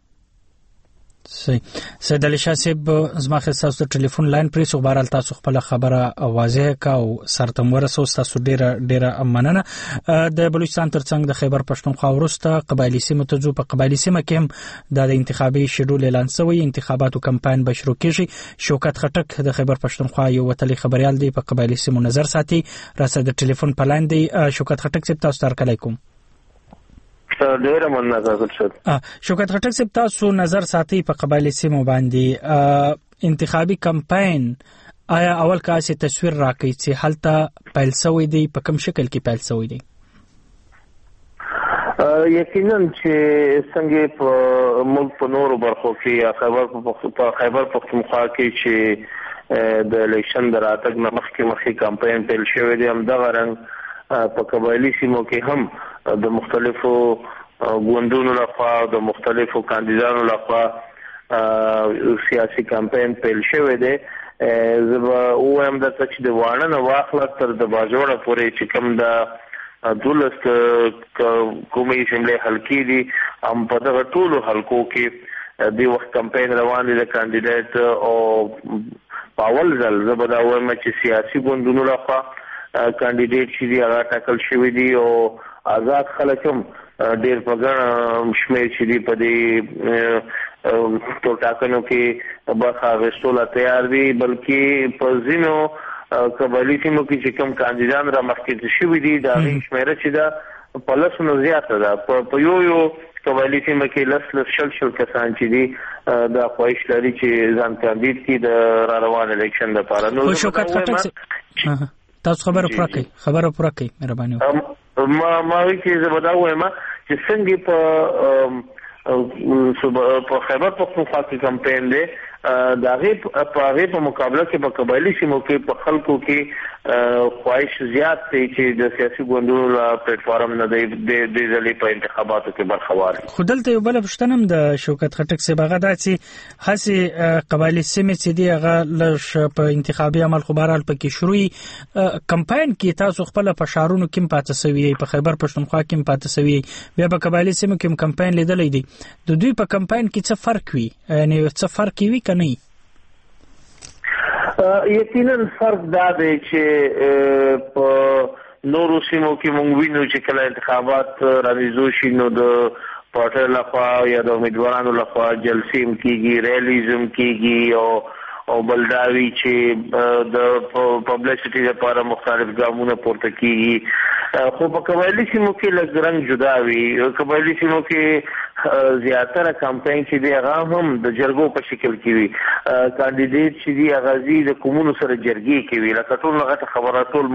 [SPEAKER 1] صحیح سید علي شاه صاحب زما خصوصا ټلیفون لاین پرې سو بهرال تاسو خپل خبره واضح کا او سرتم ورسو تاسو ډیره مننه د بلوچستان ترڅنګ د خیبر پښتونخوا ورسته قبایلی سیمه ته په قبایلی سیمه کې د انتخابي شیډول اعلان شوی انتخاباتو کمپاین به شروع کیږي شوکت خټک د خیبر پښتونخوا یو وتلی خبريال دی په قبایلی سیمو نظر ساتي راسه د ټلیفون پلاین دی شوکت خټک صاحب تاسو تر علیکم
[SPEAKER 7] ډیره مننه تاسو
[SPEAKER 1] شوکت خټک صاحب تاسو نظر ساتي په قبایلی سیمو باندې انتخابي کمپاین آیا اول کاسه تصویر راکړي چې حالت پیل شوی دی په کوم شکل کې پیل شوی دی
[SPEAKER 10] یقینا چې څنګه په ملک په نورو برخو کې یا خیبر پختونخوا کې چې د الیکشن د راتګ نه مخکې کمپاین پیل شوی دی، همدغه رنګ په قبایلي سیمو کې هم د مختلفو ګوندونو لخوا د مختلفو کاندیدانو لخوا سیاسي کمپاین پیل شوی دی. زه به ووایم درته چې د واڼه نه واخله تر د باجوړه پورې چې کوم د 12 کومې اسمبلی حلقې دي، هم په دغه ټولو حلقو کې د وخت کمپاین روان دي د کاندیدات. او په اول ځل زه به دا وایم چې سیاسي ګوندونو لخوا کاندیدات چې دي هغه ټاکل شوي دي او آزاد خلک هم ډېر په ګڼ شمېر چې دي په دې ټاکنو کې برخه اخیستلو تیار دي، بلکې په ځینو قبایلي سیمو کې چې کوم کاندیدان را مخکې شوي دي د هغې شمېره چې ده په لسو زیاته ده. په یو قبایلي سیمه کې شل کسان چې دي دا خواهش لري چې ځان کاندید کړي د را روان الیکشن لپاره. نو
[SPEAKER 1] شوکت خټک تاسو خبره پوره کړئ مهرباني وکړئ.
[SPEAKER 10] ما وی چې زه به دا وایم چې څنګه په خیبر پختونخوا کې کمپاین دی، د هغې په مقابله کې په قبایلي سیمو کې په خلکو کې خواهش زیات دی چې د سیاسي ګوندونو له پلیټفارم نه د دې ځلې په انتخاباتو کې برخه واخلي.
[SPEAKER 1] خو دلته یو بله پوښتنه هم د شوکت خټک صاحب، هغه دا چې هسې قبایلي سیمې چې دي هغه لږ په انتخابي عمل خو بهرحال پکې شروع کمپاین کې تاسو خپله په ښارونو کې هم پاتې سوي یئ، په خیبر پښتونخوا کې هم پاتې سوي یئ، بیا په قبایلي سیمو کې هم کمپاین لیدلی دی. د دوی په کمپاین کې څه فرق وي، یعنې څه فرق وي که نه؟
[SPEAKER 10] یقینا فرق دا دی چې په نورو سیمو کې موږ وینو چې کله انتخابات رانیزو شي نو د پارټیو لخوا یا د امیدوارانو لخوا جلسې هم کېږي، ریلیز هم کېږي او بلداوي چې د پبلسټي لپاره مختلف ګامونه پورته کېږي. خو په قبایلي سیمو کې لږ رنګ جدا وي. قبایلي سیمو کې زیاتره کمپاین چې دی هغه هم د جرګو په شکل کې وي. کاندیدیټ چې دی هغه ځي د قومونو سره جرګې کوي، لکه ټول هغه خبره ټول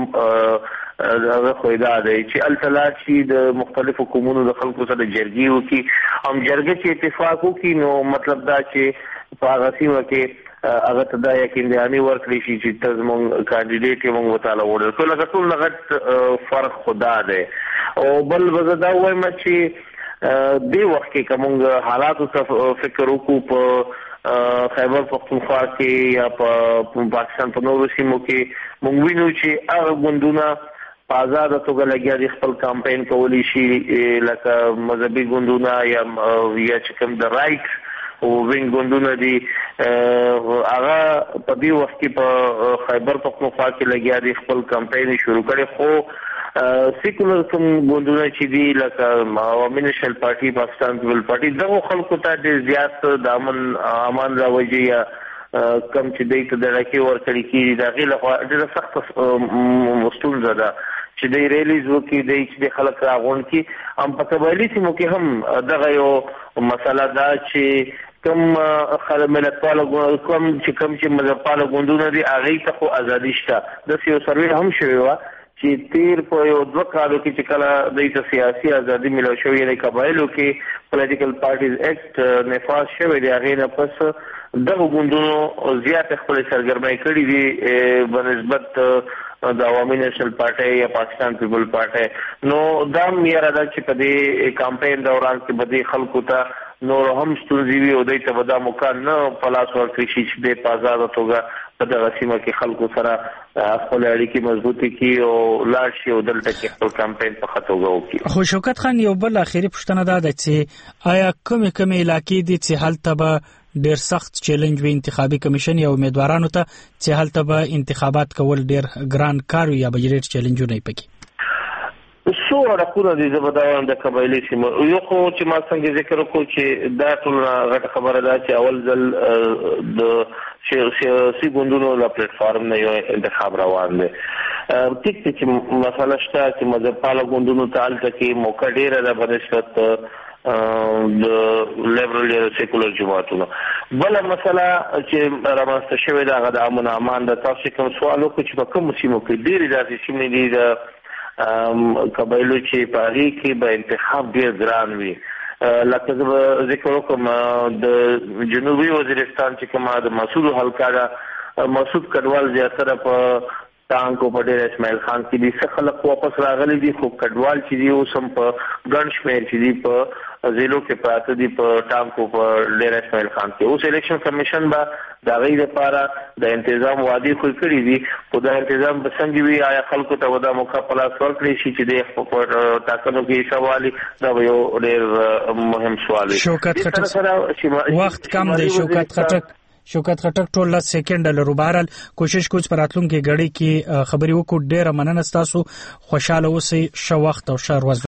[SPEAKER 10] هغه خو دا دی چې هلته لاړ شي د مختلفو قومونو د خلکو سره جرګې وکړي. هم جرګه چې اتفاق وکړي نو مطلب دا چې په هغه سیمه کې هغه ته دا یقین دهاني ورکړي شي چې ته زموږ کاندیدیټ یې موږ ورته وړل. لکه ټول غټ فرق خو دا دی. او بل به زه دا وایم چې دې وخت کې که موږ حالاتو ته فکر وکړو په خیبر پختونخوا کې یا په پاکستان په نورو سیمو کې، موږ وینو چې هغه ګوندونه په آزاده توګه لګیا دي خپل کمپاین کولی شي، لکه مذهبي ګوندونه یا چې کوم د رایټ او وینګ ګوندونه دي هغه په دې وخت کې په خیبر پختونخوا کې لګیا دي خپل کمپاین شروع کړي. خو سیکولر کوم ګوندونه چې دي لکه عوامي نیشنل پارټي، پاکستان پیپل پارټي، دغه خلکو ته ډېر زیات د امان راوځي یا کم چې دوی ته د ډکې ورکړي کېږي د هغې لخوا ډېره سخته ستونزه ده چې دوی ریلیز وکړي، دوی چې د خلک راغونډ کړي. هم په قبایلي سیمو کې هم دغه یو مسله ده چې کوم ملتپاله کوم چې مذهبپاله ګوندونه دي هغې ته خو ازادي شته. داسې یو سروې هم شوې وه چې تیر په یو 2 کالو کې چې کله دوی ته سیاسي ازادي ملو شوې، یعنې قبایلو کې پولیټیکل پارټیز ایکټ نفاذ شوی دی، هغې نه پس دغه ګوندونو زیات خپلې سرګرمۍ کړي دي بنسبت د عوامي نیشنل پارټۍ یا پاکستان پیپل پارټۍ. نو دا هم یاره ده چې په دې کمپاین دوران کې به دې خلکو ته نور هم ستونزې وي او دوی ته به دا موقع نه په لاس ورکړي شي چې دوی په ازاده توګه په دغه سیمه کې خلکو سره خپل اړیکې مضبوطې کړي او لاړ شي او دلته کې خپل کمپاین په ښه توګه وکړي.
[SPEAKER 1] خو شوکت خان یو بل اخري پوښتنه دا ده چې آیا کومې علاقې دي چې هلته به ډېر سخت چیلنج وي انتخابي کمیشن یا امیدوارانو ته چې هلته به انتخابات کول ډېر ګران کار وي یا به ډېر چیلنجونه یې پکې؟
[SPEAKER 10] څو اړخونه دي زه به دا وایم د قبایلي سیمو. یو خو چې ما څنګه ذکر وکړو چې دا ټوله غټه خبره ده چې اول ځل د سیاسي ګوندونو له پلیټفارم نه یو انتخاب روان دی. ټیک دی چې مسله شته چې مذهبپاله ګوندونو ته هلته کې موقع ډېره ده بنسبت د لیبرل یا سیکولر جماعتونو. بله مسله چې رامنځته شوې ده هغه د امن امان ده. تاسو کوم سوال وکړو چې په کومو سیمو کې ډېرې داسې سیمې دي د قبایلو چې په هغې کې به انتخاب ډېر ګران وي. لکه زه ذکر وکړم د جنوبي وزیرستان چې کومه د مسعود حلقه ده، مسعود کډوال زیاتره په ټانکو په ډېر اسماعیل خان کې دي، څه خلک واپس راغلي دي، خو کډوال چې دي اوس هم په ګڼ شمېر چې دي په ضلعو کې پراته دي، په ټانکو په ډېر اسماعیل خان کې. اوس الیکشن کمیشن به د هغوی دپاره د انتظام وعدې خو کړي دي، خو دا انتظام به څنګه وي، آیا خلکو ته به دا موقع په لاس ورکړی شي چې د په ټاکنو کې حصه والي؟ دا به یو ډېر مهم سوال وي.
[SPEAKER 1] شوکت خټک وخت کم دی. شوکت خټک ټول 10 سکند لرو. بهرحال کوشش کوم پر راتلونکي غړي کې خبري وکړو. ډېر مننه تاسو، خوشاله اوسئ، ښه وخت او ښه ورځ.